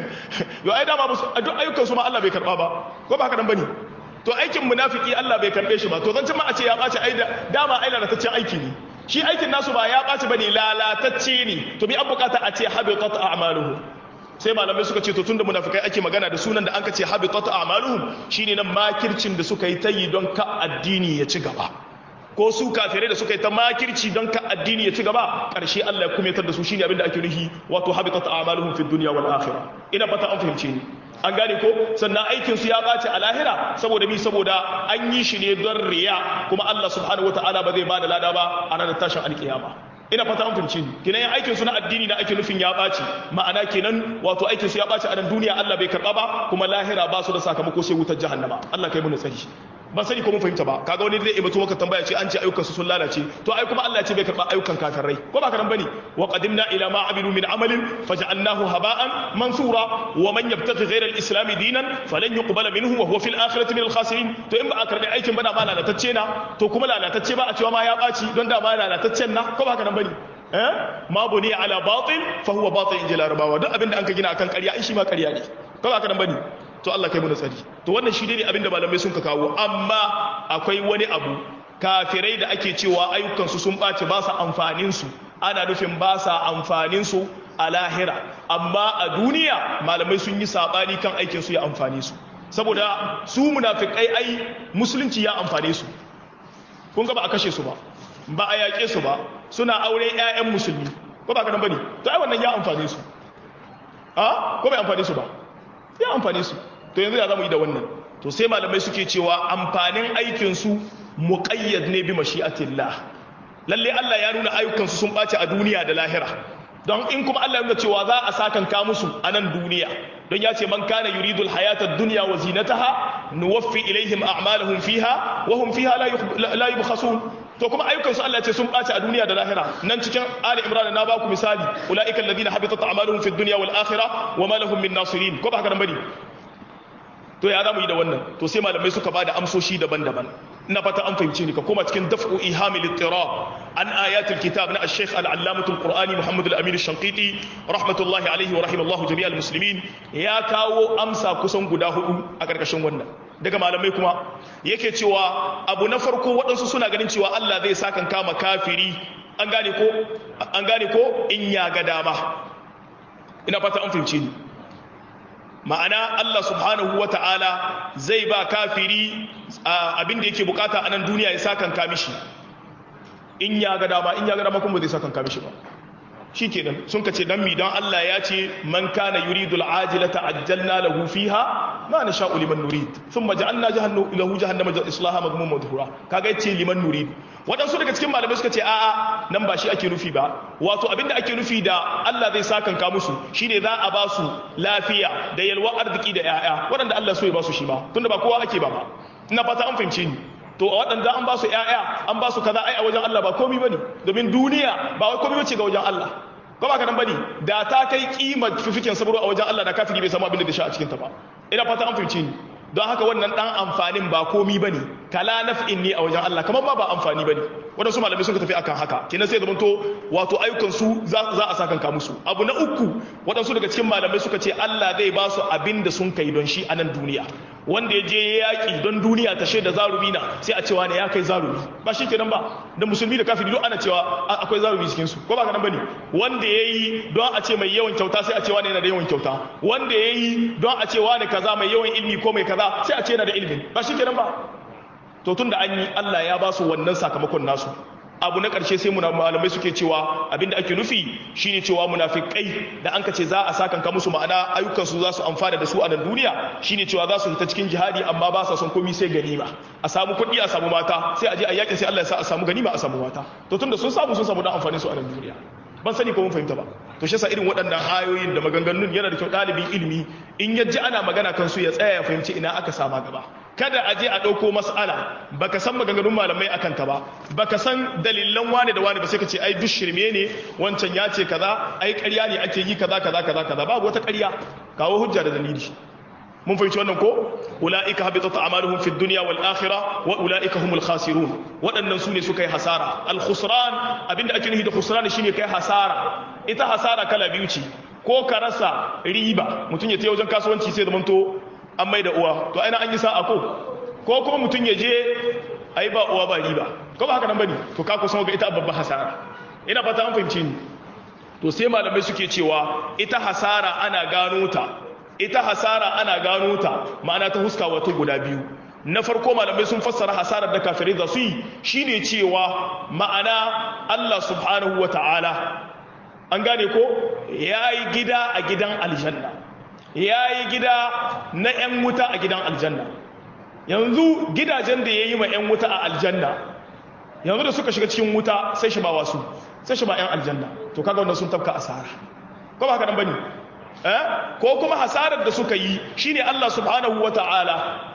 yo ai dama duk ayyukan su ma Allah bai karba ba ko ba haka da bane to aikin munafiki Allah bai karbe shi ba to zan ma a ce ya baci ai dama ai lalataccen aiki ne shi aikin nasu ba ya ɓaci bane lalatacce ne to bi an bukata a ce habitat a'maluhum sai malamai suka ce to tunda munafikai ake magana da sunan da an ka ce habitat a'maluhum shine nan makircin da suka yi ta yi don ka addini ya ci gaba ko su kafirai da suka yi ta makirci don ka addini ya ci gaba karshe Allah ya kumetar da su shine abin da ake nufi wato habitat a'maluhum fid dunya wal akhirah ina fata an fahimce ni an gane ko sannan aikinsu ya ɓace a lahira saboda mi saboda an yi shi ne don riya kuma Allah subhanahu wataala ba zai ba da lada ba a ranar tashin alkiyama ina fata an fahimci ni kenan yin aikinsu na addini na ake nufin ya ɓaci ma'ana kenan wato aikinsu ya ɓaci a nan duniya Allah bai karɓa ba kuma lahira ba su da sakamako sai wutar jahannama Allah kai mu tsari ban sani ko mun fahimta ba kaga wani zai imato maka tambaya ce an ce ayyukan su sun lalace to ai kuma Allah ya ce bai karba ayyukan kafirai ko ba karan bane wa qadimna ila ma amilu min amalin faj'alnahu haba'an mansura wa man yabtaghi ghayra al-islam dinan falan yuqbala minhu wa huwa fil akhirati min al-khasirin to in ba a karbi aikin ba da ma lalatacce na to kuma lalatacce ba a cewa ma ya baci don da ma lalataccen na ko ba karan bane ma buni ala batil fa huwa batil inji larabawa duk abinda an ka gina akan ƙarya ai shi ma ƙarya ne ko ba karan bane to Allah kai mu tsari to wannan shi ne abinda malamai sun ka kawo amma akwai wani abu kafirai da ake cewa ayyukansu sun ɓaci ba sa amfanin su ana nufin ba sa amfanin su a lahira amma a duniya malamai sun yi sabani kan aikin su ya amfane su saboda su munafikai ai musulunci ya amfane su kun ga ba a kashe su ba a yaƙe su ba suna aure ƴaƴan musulmi ko ba ka nan bane to ai wannan ya amfane su ko bai amfane su ba ya amfane su to yanzu ya zamu yi da wannan to sai malamai suke cewa amfanin aikin su muqayyad ne bi mashi'atillah lalle Allah ya nuna ayyukan su sun bace a duniya da lahira don in kuma Allah ya nuna cewa za a sakanka musu a nan duniya don ya ce man kana yuridul hayatad dunya wa zinataha nuwaffi ilaihim a'malahum fiha wa hum fiha la yubkhasun to kuma ayyukan su Allah ya ce sun bace a duniya da lahira nan cikin Ali Imran na ba ku misali ulaika alladhina habitat a'maluhum fid dunya wal akhirah wa ma lahum min nasirin ko ba haka nan bane to ya zamu yi da wannan to sai malamai suka bada amsoshi daban-daban ina fata an fahimce ni ka koma cikin daf'u ihamil ittirab an ayatul kitab na al-shaykh al-allamah al-qur'ani Muhammad al-Amin al-Shanqiti rahmatullahi alayhi wa rahimallahu jami'al muslimin ya kawo amsa kusan guda hudu a karkashin wannan daga malamai kuma yake cewa abu na farko waɗansu suna ganin cewa Allah zai sakan kama kafiri an gane ko in ya ga dama ina fata an fahimce ni ma'ana Allah subhanahu wa ta'ala zai ba kafiri abin da yake bukata a nan duniya ya sakan kamishi in ya ga dama kuma zai sakan kamishi ba shi kenan sun kace dan mi don Allah ya ce man kana yuridul ajilata ajjalna lahu fiha ma nasha'u liman nurid thumma ja'alna lahu jahannama islaha madhmuman madhura kaga yace liman nurid wadansu daga cikin malamai suka ce a'a nan ba shi ake nufi ba wato abinda ake nufi da Allah zai sakanka musu shine za a ba su lafiya da yalwa arziki da yaya wadanda Allah so ya ba su shi ba tunda ba kowa ake ba ina fata an fahimce ni to waɗanda an ba su ƴaƴa an ba su kaza ai a wajen Allah ba komai bane domin duniya ba wai komai bace ga wajen Allah ko ba ka nan bane da ta kai kimar fifikin sabro a wajen Allah da kafiri bai samu abin da sha a cikin ta ba ina fata an fahimci ni don haka wannan dan amfanin ba komai bane kala naf'in ne a wajen Allah kamar ma ba amfani bane wadansu malamai sun tafi akan haka kenan sai zamanto wato ayyukan su za a saka ka musu abu na uku wadansu daga cikin malamai suka ce Allah zai ba su abin da sun kai don shi a nan duniya wanda ya je yaki don duniya ta shaida zarumi na sai a cewa ne ya kai zarumi ba shi kenan ba da musulmi da kafiri duk ana cewa akwai zarumi cikin su ko ba kana bane wanda yayi don a ce mai yawan kyauta sai a cewa ne yana da yawan kyauta wanda yayi don a cewa ne kaza mai yawan ilimi ko mai kaza sai a ce yana da ilimi ba shi kenan ba to tunda an yi Allah ya ba su wannan sakamakon nasu abu na ƙarshe sai malamai suke cewa abinda ake nufi shine cewa munafikai da an kace za a sakanka musu ma'ana ayyukansu za su amfana da su a nan duniya shine cewa za su fita cikin jihadi amma ba sa son komai sai ganima a samu kuɗi a samu mata sai a je a yaƙi sai Allah ya sa a samu ganima a samu mata to tunda sun samu dan amfanin su a nan duniya ban sani ko mun fahimta ba to shi yasa irin waɗannan ayoyin da maganganun yana da kyau ɗalibin ilimi in ya ji ana magana kan su ya tsaya ya fahimci ina aka sama gaba kada a je a ɗauko mas'ala baka san maganganun malamai akan ta ba baka san dalilan wane da wane ba sai ka ce ai duk shirme ne wancan ya ce kaza ai ƙarya ne ake yi kaza babu wata ƙarya kawo hujja da dalili mun fahimci wannan ko ulaika habitat a'maluhum fid dunya wal akhirah wa ulaika humul khasirun waɗannan sune suka yi hasara al khusran abinda ake nufi da khusran shine kai hasara ita hasara kala biyu ce ko ka rasa riba mutum ya tafi wajen kasuwanci sai zamanto an mai da uwa to aina an yi sa'a ko kuma mutum ya je ai ba uwa ba riba ko ba haka nan bane to ka kusan ga ita babban hasara ina fata an fahimci ni to sai malamai suke cewa ita hasara ana gano ta ma'ana ta huska wato guda biyu na farko malamai sun fassara hasarar da kafirai za su yi shine cewa ma'ana Allah subhanahu wata'ala an gane ko yayi gida a gidan aljanna yayi gida na 'yan wuta a gidan aljanna yanzu gidajen da yayi ma 'yan wuta a aljanna yanzu da suka shiga cikin wuta sai shi ba wasu sai shi ba 'yan aljanna to kaga wannan sun tafka asara ko ba haka nan bane ko kuma hasarar da suka yi shine Allah subhanahu wata'ala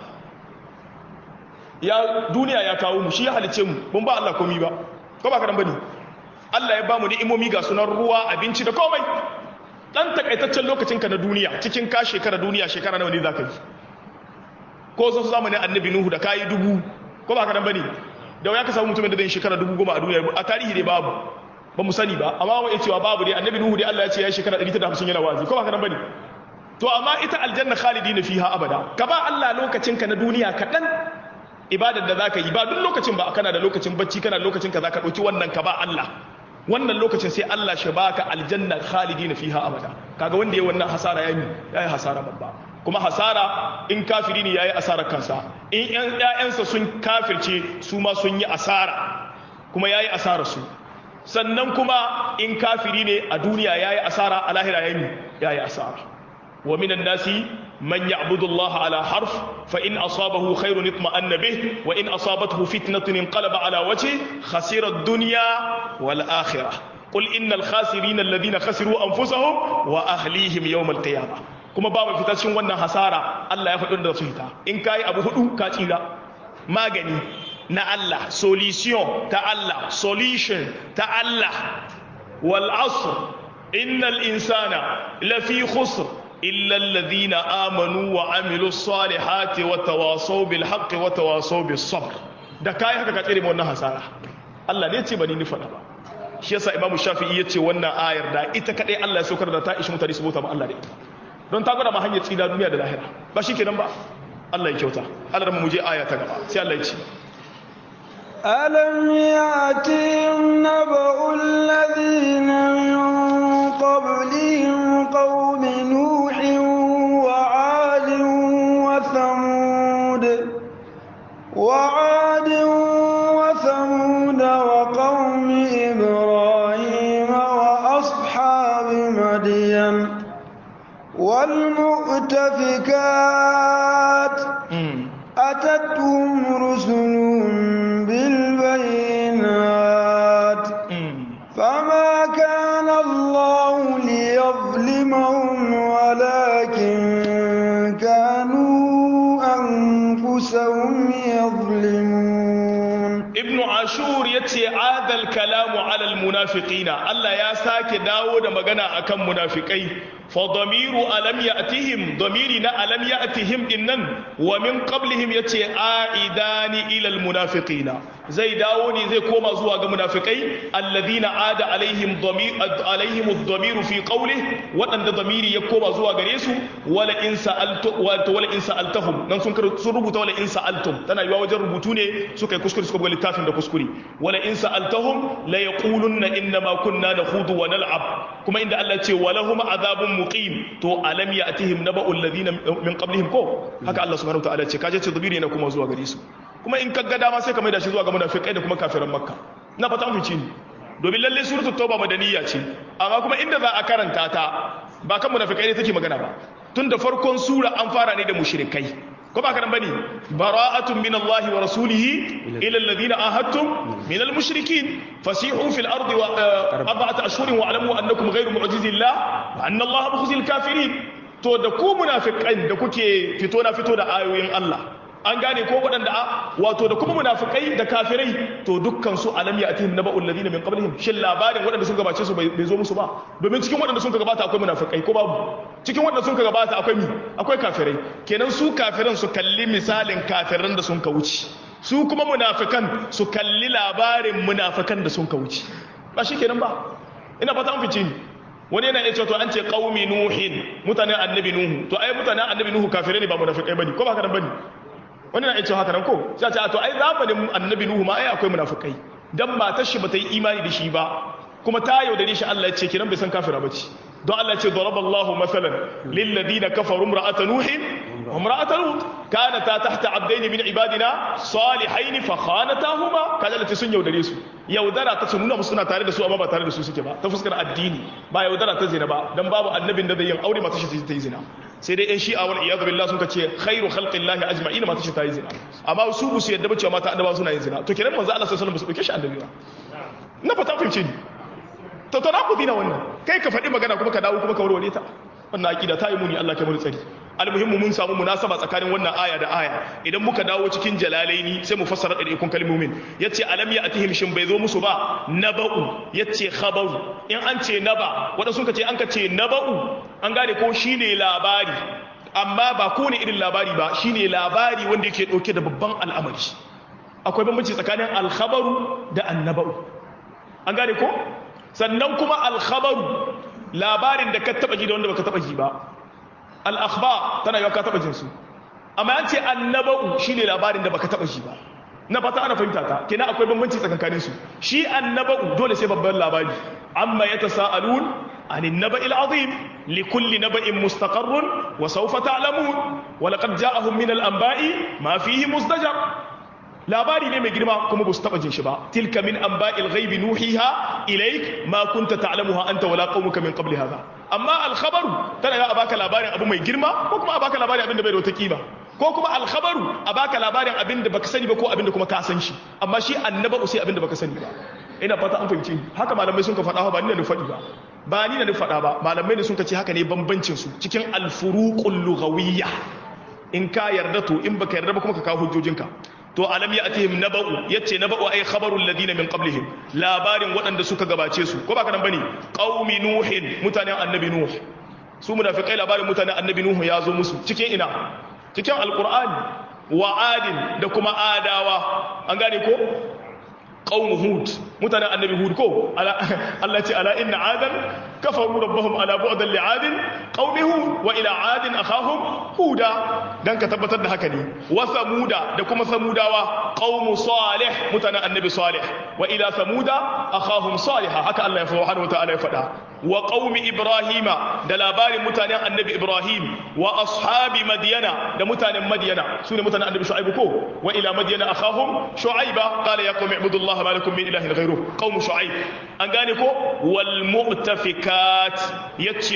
ya duniya ya kawo mu shi ya halice mu mun ba Allah komai ba ko ba kadan bane Allah ya ba mu ni'imomi ga sunan ruwa abinci da komai dan takaitaccen lokacin ka na duniya cikin ka shekara duniya shekara nawa ne zaka yi ko zo zamanin annabi nuhu da kai 1000 ko ba kadan bane da waya ka samu mutumin da zai shekara 10,000 a duniya a tarihi ne babu ba mu sani ba amma wai cewa babu dai annabi nuhu dai Allah ya ce ya shekara 150 yana wazi ko ba kadan bane to amma ita aljanna khalidina fiha abada ka ba Allah lokacin ka na duniya kadan ibadar da zaka yi ba duk lokacin ba kana da lokacin bacci kana da lokacin ka zaka dauki wannan ka ba Allah wannan lokacin sai Allah shi baka aljanna khalidina fiha abada kaga wanda yayi wannan hasara yayi hasara babba kuma hasara in kafiri ne yayi asarar kansa in ƴaƴansa sun kafirce su ma sun yi asara kuma yayi asarar su sannan kuma in kafiri ne a duniya yayi asara a lahira yayi asara wa minan nasi man ya'budu Allah ala harf fa in asabahu khairun itma'anna bih wa in asabathu fitnatun inqalaba ala wajhi khasira ad-dunya wal akhirah qul innal khasirina alladhina khasiru anfusahum wa ahlihim yawm al-qiyamah kuma ba mu fita cikin wannan hasara Allah ya faɗi da su fita in kai abu hudu ka tsira magani na Allah solution ta Allah solution ta Allah wal asr innal insana lafi khusr illa alladhina amanu wa amilus salihati wa tawasaw bil haqqi wa tawasaw bis sabr da kai haka ka tsire mu wannan hasara Allah ne ce bani ni fada ba shi yasa Imam Shafi'i yace wannan ayar da ita kadai Allah ya saukar da ta ishi mutane su bauta ma Allah da ita don ta gwada ma hanyar tsira duniya da lahira ba shikenan ba Allah ya kyauta Allah mu je aya ta gaba sai Allah ya ce ألم يأتهم نبأ الذين من قبلهم قوم نوح وعاد وثمود وقوم إبراهيم وأصحاب مدين والمؤتفكات أتتهم رسلهم بالبينات فما كان الله ليظلمهم ولكن كانوا أنفسهم يظلمون a'ada al-kalamu 'ala al-munafiqina Allah ya sake dawo da magana akan munafikai fa damiru alam ya'tihim damiri na alam ya'tihim dinnan wa min qablihim yace a'idani ila al-munafiqina zai dawo ne zai koma zuwa ga munafikai alladhina 'ada alaihim ad-damiru fi qawlihi wadanda damiri ya koma zuwa gare su wala in sa'altahum dan sun rubuta wala in sa'altum tana yiwa wajen rubutu ne suka yi kuskure suka buga littafin da kuskure wala in sa'altahum la yaqulunna inna ma kunna nakhudu wa nal'ab kuma inda Allah ce walahum azabun muqim to alam ya'tihim naba'ul ladina min qablihim ko haka Allah subhanahu wa ta'ala ce kaje ce dabiri ne kuma zuwa gare su kuma in kaga dama sai ka maida shi zuwa ga munafikai da kuma kafiran makka ina fata mun fice ni domin lalle suratul tauba madaniya ce amma kuma inda za a karanta ta ba kan munafikai ne take magana ba tun da farkon sura an fara ne da mushrikai ko ba karan bane bara'atun min Allah wa rasulihi ila alladhina ahadtum min almushrikin fasihu fil ardi wa arba'ata ashhurin wa alamu annakum ghayru mu'jizillah wa anna Allah mukhzil kafirin to da ku munafiqai da kuke fito na fito da ayoyin Allah an gane ko waɗanda wato da kuma munafikai da kafirai to dukkan su alam ya'tihim naba'ul ladina min qablihim shin labarin waɗanda sun gabace su bai zo musu ba domin cikin waɗanda sun gabata akwai munafikai ko babu cikin waɗanda sun gabata akwai kafirai kenan su kafiran su kalli misalin kafiran da sun ka wuce su kuma munafikan su kalli labarin munafikan da sun ka wuce ba shi kenan ba ina fata an fice ni wani yana iya cewa to an ce qaumi nuhin mutanen annabi nuhu to ai mutanen annabi nuhu kafirai ne ba munafikai bane ko ba haka bane wani na cewa haka nan ko sai ce to ai zamanin annabi nuhu ma ai akwai munafikai dan matar shi bata yi imani da shi ba kuma ta yaudare shi Allah ya ce kiran bai san kafira bace don Allah ya ce daraballahu masalan lil ladina kafaru imra'atan nuhin wa imra'atan lut kanata tahta abdayn min ibadina salihayn fa khanatahuma kaza lati sun yaudare su yaudara ta nuna musu suna tare da su amma ba tare da su suke ba ta fuskar addini ba yaudara ta zina ba dan babu annabin da zai yin aure mata shi ta yi zina sai dai ɗan shi'a wal iyadu billah sun ce khairu khalqillahi ajma'in mata shi ta yi zina amma su su yadda ba cewa mata annaba suna yin zina to kiran manzo Allah sallallahu alaihi wasallam ba su dauke shi annabi ba na fata fahimce ni to na ku dina wannan kai ka faɗi magana kuma ka dawo kuma ka warware ta wannan aqida ta yi muni Allah ka mu tsari almuhimmu mun samu munasaba tsakanin wannan aya da aya idan muka dawo cikin jalalaini sai mu fassara da ikon kalmomin yace alam ya atihim shin bai zo musu ba naba'u yace khabaru in an ce naba wanda sun ce an ka ce naba'u an gane ko shine labari amma ba ko ne irin labari ba shine labari wanda yake dauke da babban al'amari akwai bambanci tsakanin al-khabaru da an-naba'u an gane ko sannan kuma al-khabaru labarin da ka taba ji da wanda baka taba ji ba al-akhbar tana yawa ka taba jin su amma an ce annaba'u shine labarin da baka taba ji ba na fata ana fahimta ta kenan akwai bambanci tsakanin su shi annaba'u dole sai babban labari amma yatasaalun anin naba'il azim likulli naba'in mustaqarrun wa sawfa ta'lamun wa laqad ja'ahum min al-anba'i ma fihi mustajab labari ne mai girma kuma ba su taba jin shi ba tilka min anba'il ghaibi nuhiha ilaik ma kunta ta'lamuha anta wala qaumuka min qabli hadha amma al-khabaru tana ga baka labarin abu mai girma ko kuma baka labarin abin da bai da wata kima ko kuma al-khabaru baka labarin abin da baka sani ba ko abin da kuma ka san shi amma shi annaba'u sai abin da baka sani ba ina fata an fahimci haka malamai sun ka faɗa ba ni na faɗi ba ni na faɗa ba malamai ne sun ka ce haka ne bambancin su cikin al-furuqul lughawiyya in ka yarda to in baka yarda ba kuma ka kawo hujjojinka to alam ya'tihim naba'u yace naba'u ay khabarul ladina min qablihim labarin waɗanda suka gabace su ko baka nan bane qaumi nuhin mutanen annabi nuh su munafikai labarin mutanen annabi nuh ya zo musu cikin ina cikin alqur'ani wa adin da kuma adawa an gane ko qaum hud mutanen annabi hud ko Allah ce ala inna adan kafaru rabbahum ala bu'dan li'adin qaumi hud wa ila adin akhahum huda dan ka tabbatar da haka ne wa samuda da kuma samudawa qaum salih mutanen annabi salih wa ila samuda akhahum salih haka Allah ya subhanahu wa ta'ala ya fada wa qaumi ibrahima da labarin mutanen annabi ibrahim wa ashabi madyana da mutanen madyana sune mutanen annabi shu'aib ko wa ila madyana akhahum shu'aiba qala ya qaumi ibudullaha ma lakum min ilahin ghayruh qaum shu'aib an gane ko wal mu'tafikat yace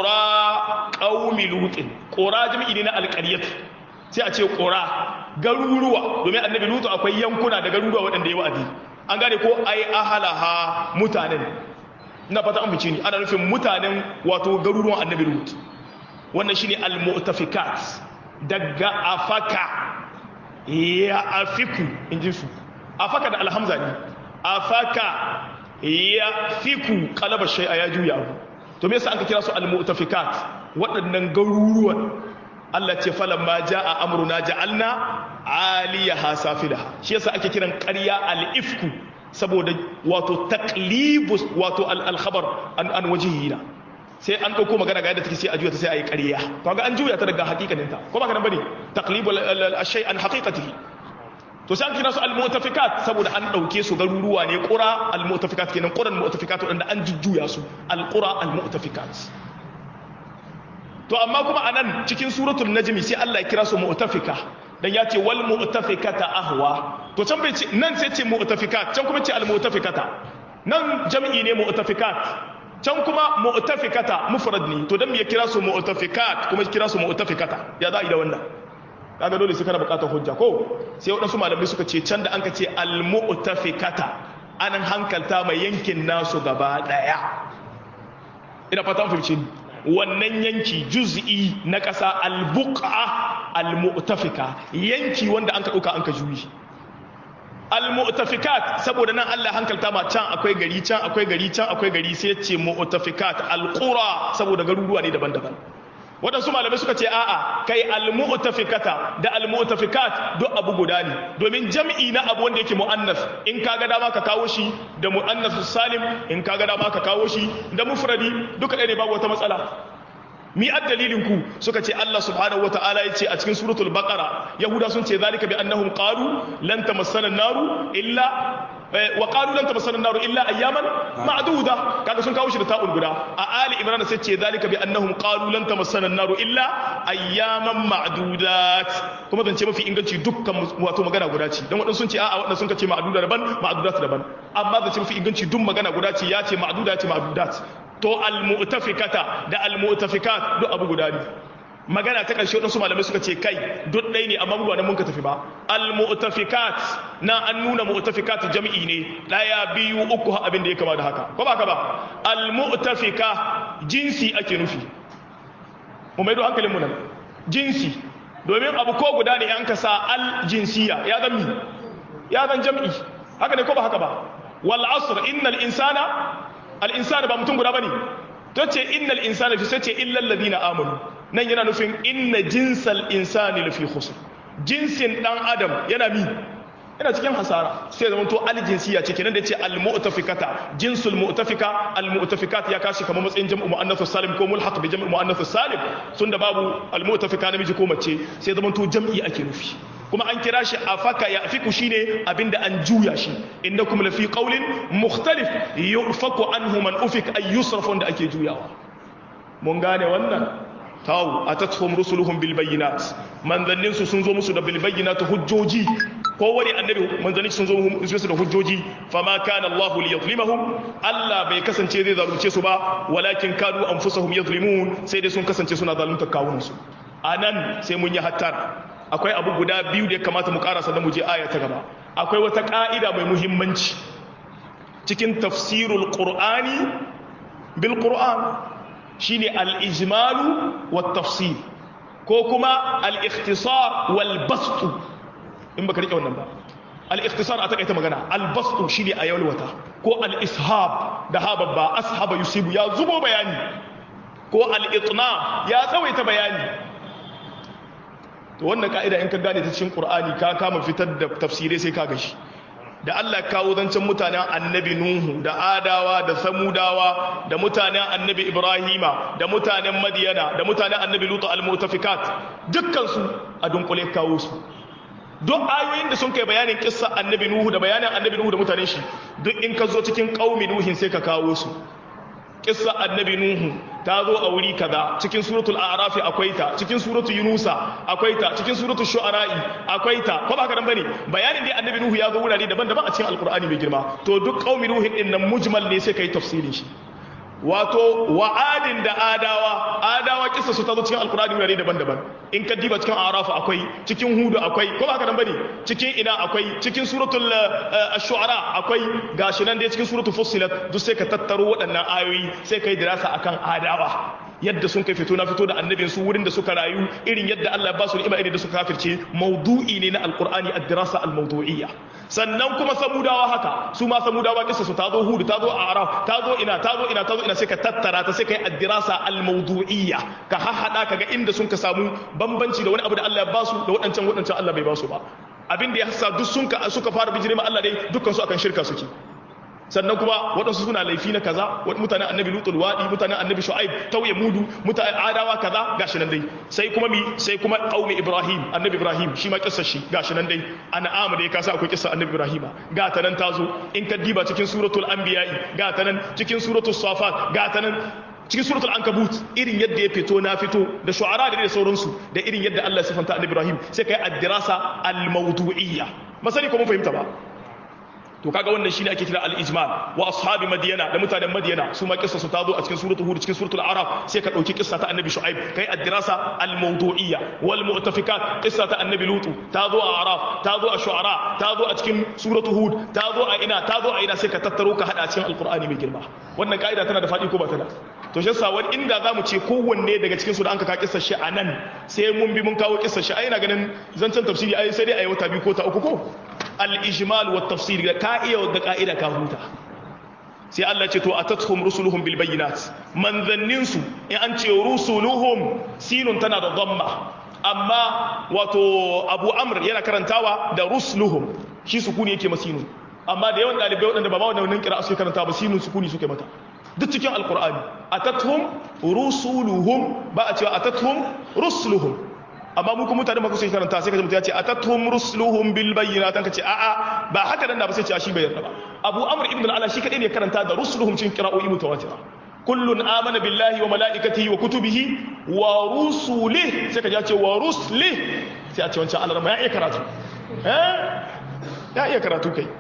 qura qaumi lutin qura jami'i ne na alqaryat sai a ce qura garuruwa domin annabi lutu akwai yankuna da garuruwa waɗanda ya wa'adi an gane ko ai ahalaha mutanen na fata an fice ni ana nufin mutanen wato garuruwan annabi lut wannan shine al-mu'tafikat daga afaka ya afiku inji su afaka da alhamza ne afaka yafiku qalaba shay'a ya juya abu to me yasa an ka kira su al-mu'tafikat waɗannan garuruwan Allah ce falamma jaa amruna ja'alna 'aliyaha safilaha shi yasa ake kiran ƙarya al-ifku saboda wato taqlibu wato al-khabar an wajhina sai an dauko magana ga yadda take sai a juya ta sai ayi ƙarya to ga an juya ta daga hakikanin ta ko ba kana bane taqlibu al-shay an haqiqatihi to sai an kira su al-mu'tafikat saboda an dauke su garuruwa ne qura al-mu'tafikat kenan quran mu'tafikat wanda an jujjuya su al-qura al-mu'tafikat to amma kuma anan cikin suratul najmi sai Allah ya kira su mu'tafika dan ya ce wal mu'tafikata ahwa to can bai ce nan sai ce mu'tafikat can kuma ce al mu'tafikata nan jam'i ne mu'tafikat can kuma mu'tafikata mufrad ne to dan me ya kira su mu'tafikat kuma kira su mu'tafikata ya za a yi da wannan kaga dole sai kana bukatar hujja ko sai wadansu malamai suka ce can da an ka ce al mu'tafikata anan hankalta mai yankin nasu gaba daya ina fata mun fahimci wannan yanki juz'i na ƙasa al-buqa al-mu'tafika yanki wanda an ka ɗauka an ka juyi al-mu'tafikat saboda nan Allah hankalta ma can akwai gari can akwai gari can akwai gari sai ce mu'tafikat al-qura saboda garuruwa ne daban-daban waɗansu malamai suka ce a'a kai al-mu'tafikata da al-mu'tafikat duk abu guda ne domin jam'i na abu wanda yake mu'annas in ka ga dama ka kawo shi da mu'annas salim in ka ga dama ka kawo shi da mufradi duka ɗaya ne babu wata matsala mi addalilin ku suka ce Allah subhanahu wataala yace a cikin suratul baqara yahuda sun ce zalika bi annahum qalu lan tamassana an-naru illa wa qalu lan tamassana an-naru illa ayyaman ma'duda kaga sun kawo shi da ta'ul guda a ali imran sai ce zalika bi annahum qalu lan tamassana an-naru illa ayyaman ma'dudat kuma zance mafi inganci dukkan wato magana guda ce dan wadansu sun ce a'a wadansu sun ce ma'duda daban ma'dudat daban amma zance mafi inganci duk magana guda ce ya ce ma'duda ya ce ma'dudat to al-mu'tafikata da al-mu'tafikat duk abu guda ne magana ta ƙarshe wadansu malamai suka ce kai duk ɗaya ne amma ba nan mun ka tafi ba al-mu'tafikat na an nuna mu'tafikat jami'i ne ɗaya biyu uku abin da ya kama da haka ko ba ka ba al-mu'tafika jinsi ake nufi mu maido hankalin mu nan jinsi domin abu ko guda ne an ka sa al-jinsiya ya zan mi ya zan jami'i haka ne ko ba haka ba wal asr innal insana al-insana ba mutum guda bane to ce innal insana fi sace illal ladina amanu nan yana nufin inna jinsal insani lafi khusr jinsin dan adam yana mi yana cikin hasara sai zaman to aljinsiya ce kenan da yace almu'tafikata jinsul mu'tafika almu'tafikat ya kashi kamar matsayin jam'u muannathus salim ko mulhaq bi jam'u muannathus salim tunda babu almu'tafika namiji ko mace sai zaman to jam'i ake nufi kuma an kira shi afaka ya afiku shine abinda an juya shi innakum lafi qawlin mukhtalif yufaku anhu man ufik ay yusrafun da ake juyawa mun gane wannan taw atatuhum rusuluhum bil bayyinat manzannin su sun zo musu da bil bayyinat hujjoji ko wani annabi manzanni sun zo musu da hujjoji fama kana Allah liyazlimahum Allah bai kasance zai zalunce su ba walakin kanu anfusahum yazlimun sai dai sun kasance suna zalunta kawunansu anan sai mun yi hattar akwai abu guda biyu da ya kamata mu karasa da mu je aya ta gaba akwai wata ka'ida mai muhimmanci cikin tafsirul qur'ani bil qur'an shine al-ijmalu wat tafsir ko kuma al-ikhtisar wal bast in baka rike wannan ba al-ikhtisar a takaita magana al-bast shine a yawalwata ko al-ishab da hababba ashaba yusibu ya zubo bayani ko al-itna ya tsawaita bayani to wannan ka'ida in ka gane ta cikin Qur'ani ka kama fitar da tafsirai sai ka gashi da Allah kawo zancen mutanen annabi Nuhu da Adawa da Samudawa da mutanen annabi Ibrahima da mutanen Madiyana da mutanen annabi Lutu al-Mutafikat dukkan su a dunkule kawo su duk ayoyin da sun kai bayanin kissa annabi Nuhu da bayanin annabi Nuhu da mutanen shi duk in ka zo cikin qaumi Nuhin sai ka kawo su kissa annabi Nuhu ta zo a wuri kaza cikin suratul a'raf akwai ta cikin suratul yunusa akwai ta cikin suratul shu'ara'i akwai ta ko ba haka dan bane bayanin dai annabi Nuhu ya zo wurare daban-daban a cikin alqur'ani mai girma to duk qaumi Nuhin din nan mujmal ne sai kai tafsirin shi wato wa'adin da adawa kissa su ta zo cikin alqur'ani wurare daban-daban in ka diba cikin a'raf akwai cikin hudu akwai ko ba haka dan bane cikin ina akwai cikin suratul ash-shu'ara akwai gashi nan dai cikin suratul fussilat duk sai ka tattaro waɗannan ayoyi sai kai dirasa akan adawa yadda sun kai fito na fito da annabin su wurin da suka rayu irin yadda Allah ya ba su ni'ima irin da suka kafirce maudu'i ne na alqur'ani ad-dirasa al-mawdu'iyya sannan kuma samudawa haka su ma samudawa kissa su tazo hud tazo araf tazo ina sai ka tattara ta sai kai ad-dirasa al-mawdu'iyya ka hahada kaga inda sun ka samu bambanci da wani abu da Allah ya ba su da wadancan Allah bai ba su ba abin da ya hasa duk suka fara bijire ma Allah dai dukkan su akan shirka suke sannan kuma waɗansu suna laifi na kaza mutanen annabi lutul wadi mutanen annabi shu'aib tauye mudu mutanen adawa kaza gashi nan dai sai kuma qaumi ibrahim annabi ibrahim shi ma kissar shi gashi nan dai an'am da ya kasa akwai kissar annabi ibrahima ga ta nan tazo in ka diba cikin suratul anbiya ga ta nan cikin suratul safat ga ta nan cikin suratul ankabut irin yadda ya fito na fito da shu'ara da sauransu da irin yadda Allah ya sifanta annabi ibrahim sai kai ad-dirasa al-mawdu'iyya masani ko mun fahimta ba to kaga wannan shine ake kira al-ijmal wa ashabi madyana da mutanen madyana su ma kissa su tazo a cikin suratul hud cikin suratul araf sai ka dauki kissa ta annabi shu'aib kai ad-dirasa al-mawdu'iyya wal mu'tafikat kissa ta annabi lutu tazo a araf tazo a shu'ara tazo a cikin suratul hud tazo a ina sai ka tattaro ka hada cikin alqur'ani mai girma wannan kaida tana da fadi ko ba ta da to shi yasa wani inda zamu ce kowanne daga cikin su da anka ka kissar shi anan sai mun bi mun kawo kissar shi ai ina ganin zancen tafsiri ai sai dai ayi wata biyu ko ta uku ko al-ijmal wa tafsir ka iya da ka'ida ka huta sai Allah ce to atatuhum rusuluhum bil bayyinat manzannin su in an ce rusuluhum sinun tana da dhamma amma wato Abu Amr yana karantawa da rusuluhum shi sukuni yake masinu amma da yawan dalibai wadanda ba wannan kira su karanta ba sinun sukuni suke mata duk cikin alqur'ani atatuhum rusuluhum ba a cewa atatuhum rusuluhum amma mu kuma mutane ba ku sai karanta sai kaje mutum ya ce atatuhum rusuluhum bil bayyinat an kace a'a ba haka dan da ba sai ce shi bai yarda ba Abu Amr ibn al-Ala shi kadai ne karanta da rusuluhum cikin qira'o'i mutawatira kullun amana billahi wa malaikatihi wa kutubihi wa rusulihi sai kaje ya ce wa ruslihi sai a ce wancan Allah ya iya karatu ya iya karatu kai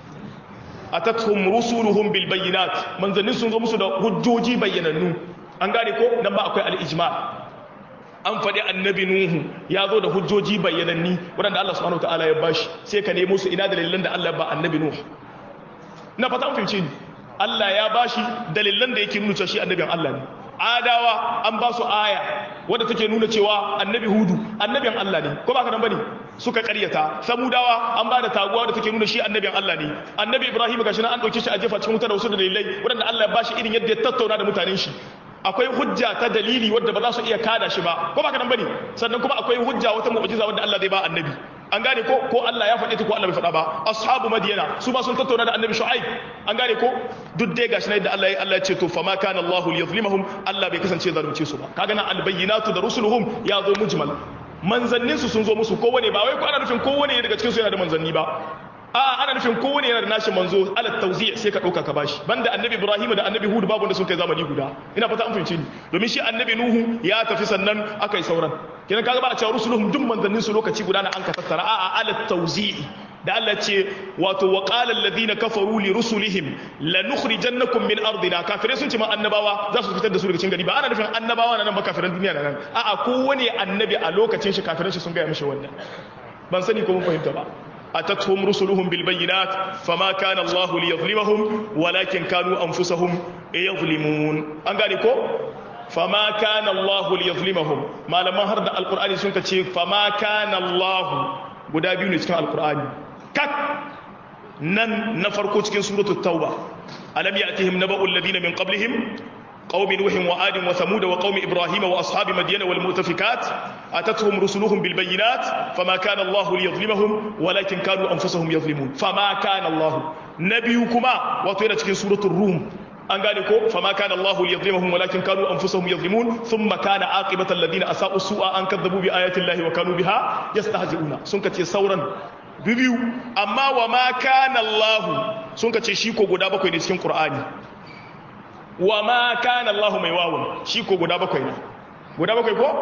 atatuhum rusuluhum bil bayyinat manzannin sun zo musu da hujjoji bayyanannu an gane ko dan ba akwai al-ijma' an faɗi annabi Nuhu ya zo da hujjoji bayyananni waɗanda Allah subhanahu wataala ya bashi sai ka nemo su ina dalilan da Allah ya ba annabi Nuhu na fata mun ni Allah ya bashi dalilan da yake nuna cewa shi annabin Allah ne adawa an ba su aya wadda take nuna cewa annabi Hudu annabin Allah ne ko ba ka nan bane suka ƙaryata samudawa an ba da taguwa da take nuna shi annabin Allah ne annabi Ibrahim gashi nan an dauke shi a jefa cikin wuta da wasu dalilai waɗanda Allah ya bashi irin yadda ya tattauna da mutanen shi akwai hujja ta dalili wadda ba za su iya kada shi ba ko ba ka nan bane sannan kuma akwai hujja wata mu'jiza wadda Allah zai ba annabi an gane ko Allah ya faɗi ta ko Allah bai faɗa ba ashabu madiyana su ba sun tattauna da annabi shu'aib an gane ko duk dai gashi ne da Allah ya ce to fama kana Allah liyazlimahum Allah bai kasance zalunce su ba kaga nan albayyinatu da rusuluhum ya zo mujmal manzannin su sun zo musu kowane ba wai ko ana nufin kowane daga cikin su yana da manzanni ba ana nufin kowane yana da nashi manzo ala tawzi' sai ka dauka ka bashi banda annabi Ibrahim da annabi Hud babu wanda sun kai zamani guda ina fata an fahimce ni domin shi annabi Nuhu ya tafi sannan akai sauran kenan kaga ba a cewa rusuluhum duk manzannin su lokaci guda na an ka tattara ala tawzi' da Allah ce wato wa qala alladhina kafaru li rusulihim lanukhrijannakum min ardina kafirai sun ce ma annabawa za su fitar da su daga cikin gari ba ana nufin annabawa nan ba kafiran duniya nan kowane annabi a lokacin shi kafiran shi sun ga mishi wannan ban sani ko mun fahimta ba أتتهم رسلهم بالبينات فما كان الله ليظلمهم ولكن كانوا أنفسهم يظلمون أنقالكو فما كان الله ليظلمهم ما لما هرد القرآن سنك فما كان الله قدابيون يسكن القرآن كك نفرقوا تكن سورة التوبة ألم يأتهم نبأ الذين من قبلهم قوم نوح وعاد وثمود وقوم إبراهيم وأصحاب مدين والمؤتفكات أتتهم رسلهم بالبينات فما كان الله ليظلمهم ولكن كانوا أنفسهم يظلمون فما كان الله نبيكما وطيرة في سورة الروم أنقالكم فما كان الله ليظلمهم ولكن كانوا أنفسهم يظلمون ثم كان عاقبة الذين أساءوا السوء أن كذبوا بآيات الله وكانوا بها يستهزئون سنكة ثورا biyu amma wa ma kana Allah sun kace shi ko guda bakwai ne cikin Qur'ani wa ma kana Allah mai wawun shi ko guda bakwai ne guda bakwai ko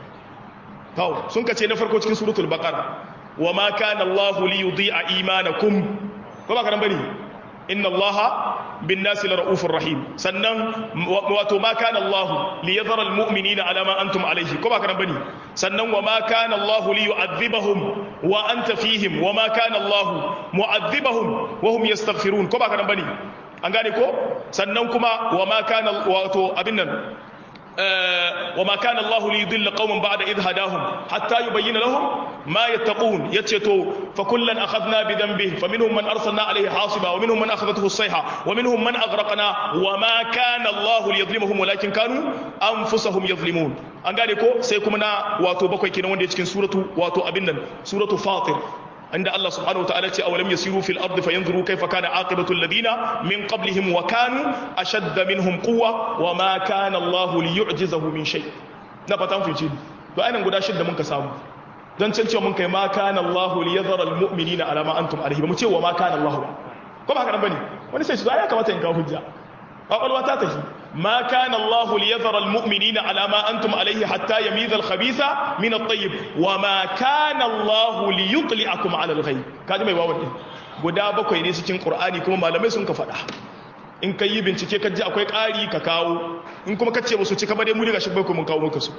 to sun kace na farko cikin suratul baqara wa ma kana Allah li yudhi'a imanakum ko ba kan bane inna Allah bin nasi la raufur rahim sannan wato ma kana Allah li yadhara al mu'minina ala ma antum alayhi ko ba kan bane sannan wa ma kana Allah li yu'adhibahum wa anta fihim wa ma kana Allah mu'adhibahum wa hum yastaghfirun ko ba kan bane an gane ko sannan kuma wa ma kana wato abin nan وما كان الله ليضل قوما بعد إذ هداهم حتى يبين لهم ما يتقون يتشتو فكلا أخذنا بذنبه فمنهم من أرسلنا عليه حاصبا ومنهم من أخذته الصيحة ومنهم من أغرقنا وما كان الله ليظلمهم ولكن كانوا أنفسهم يظلمون an gane ko sai kuma na wato bakwai kenan wanda ya cikin suratu wato abin nan suratu fatir inda Allah subhanahu wataala ce awalam yasiru fil ardi fayanzuru kayfa kana aqibatu alladhina min qablihim wa kanu ashadda minhum quwwa wa ma kana Allah liyu'jizahu min shay na fatan fice to ainin guda shidda mun ka samu dan can cewa mun kai ma kana Allah liyadhara almu'minina ala ma antum alayhi ba mu ce wa ma kana Allah ba ko ba haka nan bane wani sai shi ya kamata in kawo hujja kwakwalwa ta tafi ma kana Allah liyadhara almu'minina ala ma antum alayhi hatta yamiza alkhabitha min at-tayyib wa ma kana Allah liyutli'akum ala al-ghayb kaji mai wawan din guda bakwai ne cikin Qur'ani kuma malamai sun ka faɗa in kai bincike ka ji akwai ƙari ka kawo in kuma kace musu cika ba dai mu daga shi bai mun kawo muka su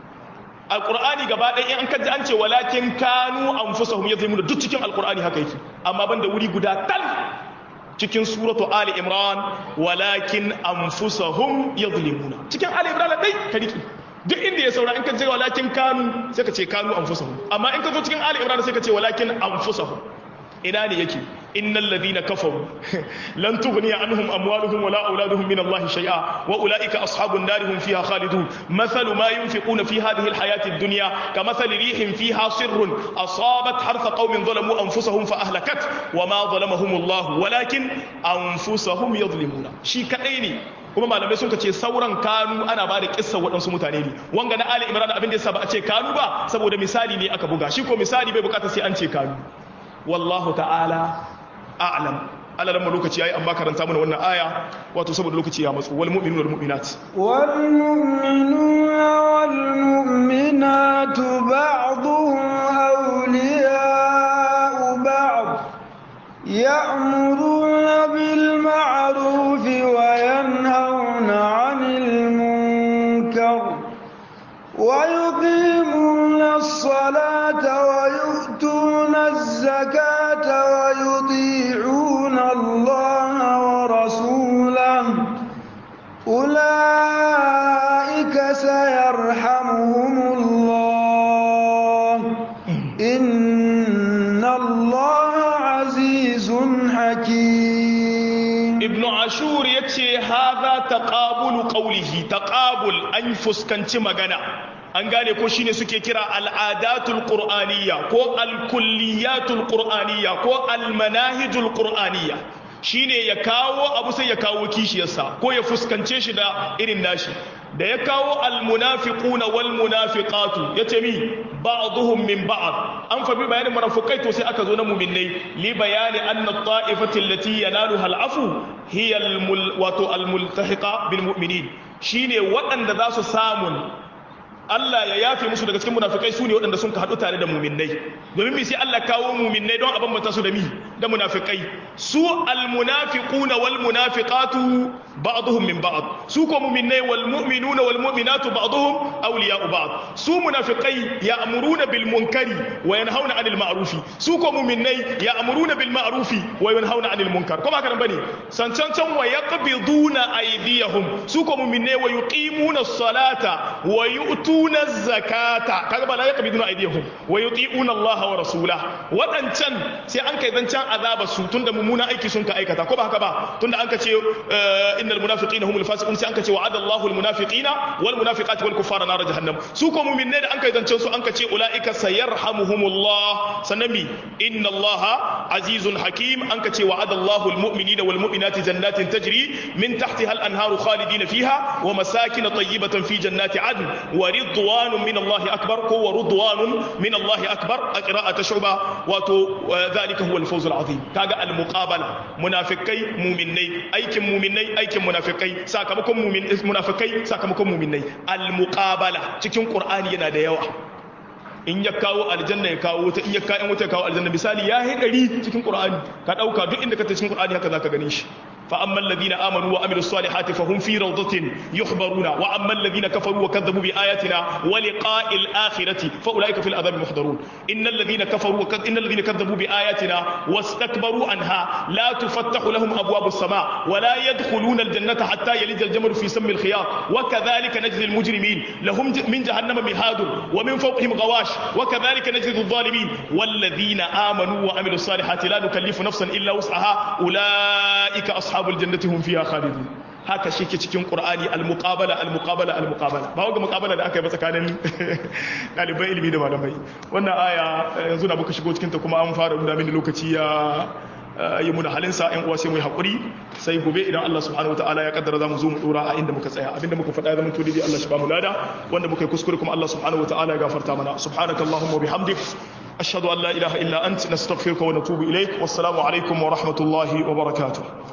alqur'ani gaba ɗaya in an kaji an ce walakin kanu anfusahum yazlimuna duk cikin alqur'ani haka yake amma banda wuri guda tal cikin suratu Ali Imran walakin anfusahum yadhlimuna cikin Ali Imran dai ka riki duk inda ya saura in ka ce walakin kanu sai ka ce kanu anfusahum amma in ka zo cikin Ali Imran sai ka ce walakin anfusahum ina ne yake innal ladina kafaru lan tughniya anhum amwaluhum wala auladuhum min Allah shay'a wa ulaika ashabun nar hum fiha khalidun mathalu ma yunfiquna fi hadhihi alhayati ad-dunya kamathali rihin fiha sirrun asabat hartha qaumin zalamu anfusahum fa ahlakat wama zalamahum Allah walakin anfusahum yadhlimuna shi kadai ne kuma malamai sun ce sauran kanu ana ba da kissar waɗansu mutane ne wanga na Ali Imran abin da yasa ba a ce kanu ba saboda misali ne aka buga shi ko misali bai bukata sai an ce kanu wallahu ta'ala a'lam alalan mu lokaci yayi amma karanta mana wannan aya wato saboda lokaci ya matsu wal mu'minuna wal mu'minat wal mu'minuna wal mu'minatu ba'dhum awliya'u ba'd ya'muruna bil ma'ruf wa yanhauna 'anil munkar wa yuqimuna as-salata wa yu'tuna az-zakata wa yuti'una Allah wa rasulahu ulaika sayarhamuhumullah inna Allah azizun hakim. Ibn Ashur yace hadha taqabulu qawlihi taqabul an fuskanci magana an gane ko shine suke kira al'adatul qur'aniyya ko al-kulliyatul qur'aniyya ko al-manahijul qur'aniyya shine ya kawo abu sai ya kawo kishiyarsa ko ya fuskance shi da irin nashi da ya kawo al-munafiquna wal munafiqatu yace mi ba'dhum min ba'd an fa bi bayanin munafiqai to sai aka zo na mu'minnai li bayani anna at-ta'ifati allati yanaluha al-afu hiya al-multahiqa bil mu'minin shine waɗanda za su samu Allah ya yafe musu daga cikin munafikai su ne waɗanda sun ka haɗu tare da muminai domin mi sai Allah kawo muminai don a bambanta su da mi da munafikai su almunafiquna wal munafiqatu ba'dhum min ba'd su ko muminai wal mu'minuna wal mu'minatu ba'dhum awliya'u ba'd su munafikai ya'muruna bil munkari wa yanhauna 'anil ma'rufi su ko muminai ya'muruna bil ma'rufi wa yanhauna 'anil munkar kuma haka nan bane sancancan wa yaqbiduna aydiyahum su ko muminai wa yuqimuna as-salata wa yu'tu yutuna zakata kaga ba la yaqbiduna aydihum wa yuti'una Allah wa rasulahu wadancan sai an kai zancan azaba su tunda mummuna aiki sun ka aikata ko ba haka ba tunda an ka ce innal munafiqina humul fasiqun sai an ka ce wa'ada Allahu al munafiqina wal munafiqati wal kuffara nar jahannam su ko mu'minne da an kai zancan su an ka ce ulaika sayarhamuhumullah sanami inna Allah azizun hakim an ka ce wa'ada Allahu al mu'minina wal mu'minati jannatin tajri min tahtiha al anharu khalidina fiha wa masakin tayyibatan fi jannati adn wa ridwanun min Allah akbar ko wa ridwanun min Allah akbar a qira'at shu'ba wato zalika huwa al-fawz al-azim kaga al-muqabala munafikai mu'minnai aikin munafikai sakamakon munafikai sakamakon mu'minnai al-muqabala cikin qur'ani yana da yawa in ya kawo aljanna ya kawo wuta in ya kawo wuta ya kawo aljanna misali ya yi 100 cikin qur'ani ka dauka duk inda ka ta cikin qur'ani haka zaka gane shi fa ammal ladina amanu wa amilus salihati fahum fi rawdatin yuhbaruna wa ammal ladina kafaru wa kadzabu bi ayatina wa liqa'il akhirati fa ulaika fil adhabi muhdarun innal ladina kafaru wa innal ladina kadzabu bi ayatina wastakbaru anha la tufattahu lahum abwabus sama wa la yadkhuluna al jannata hatta yalija al jamalu fi sammi al khiyat wa kadhalika najzi al mujrimin lahum min jahannama mihadun wa min fawqihim ghawash wa kadhalika najzi al zalimin wal ladina amanu wa amilus salihati la nukallifu nafsan illa wus'aha ulaika ashabul jannati hum fiha khalidun. Haka shi ke cikin Qur'ani al-muqabala ba ga muqabala da aka yi ba tsakanin ɗaliban ilimi da malamai. Wannan aya yanzu na muka shigo cikin ta kuma an fara nuna mini lokaci ya yi muna halinsa ƴan uwa sai mu yi haƙuri sai gobe idan Allah subhanahu wataala ya kaddara zamu zo mu dora a inda muka tsaya abinda muka faɗa zaman to dai Allah shi ba mu lada wanda muka yi kuskure kuma Allah subhanahu wataala ya gafarta mana subhanakallahumma wa bihamdik ashhadu an la ilaha illa ant nastaghfiruka wa natubu ilaik wassalamu alaikum wa rahmatullahi wa barakatuh.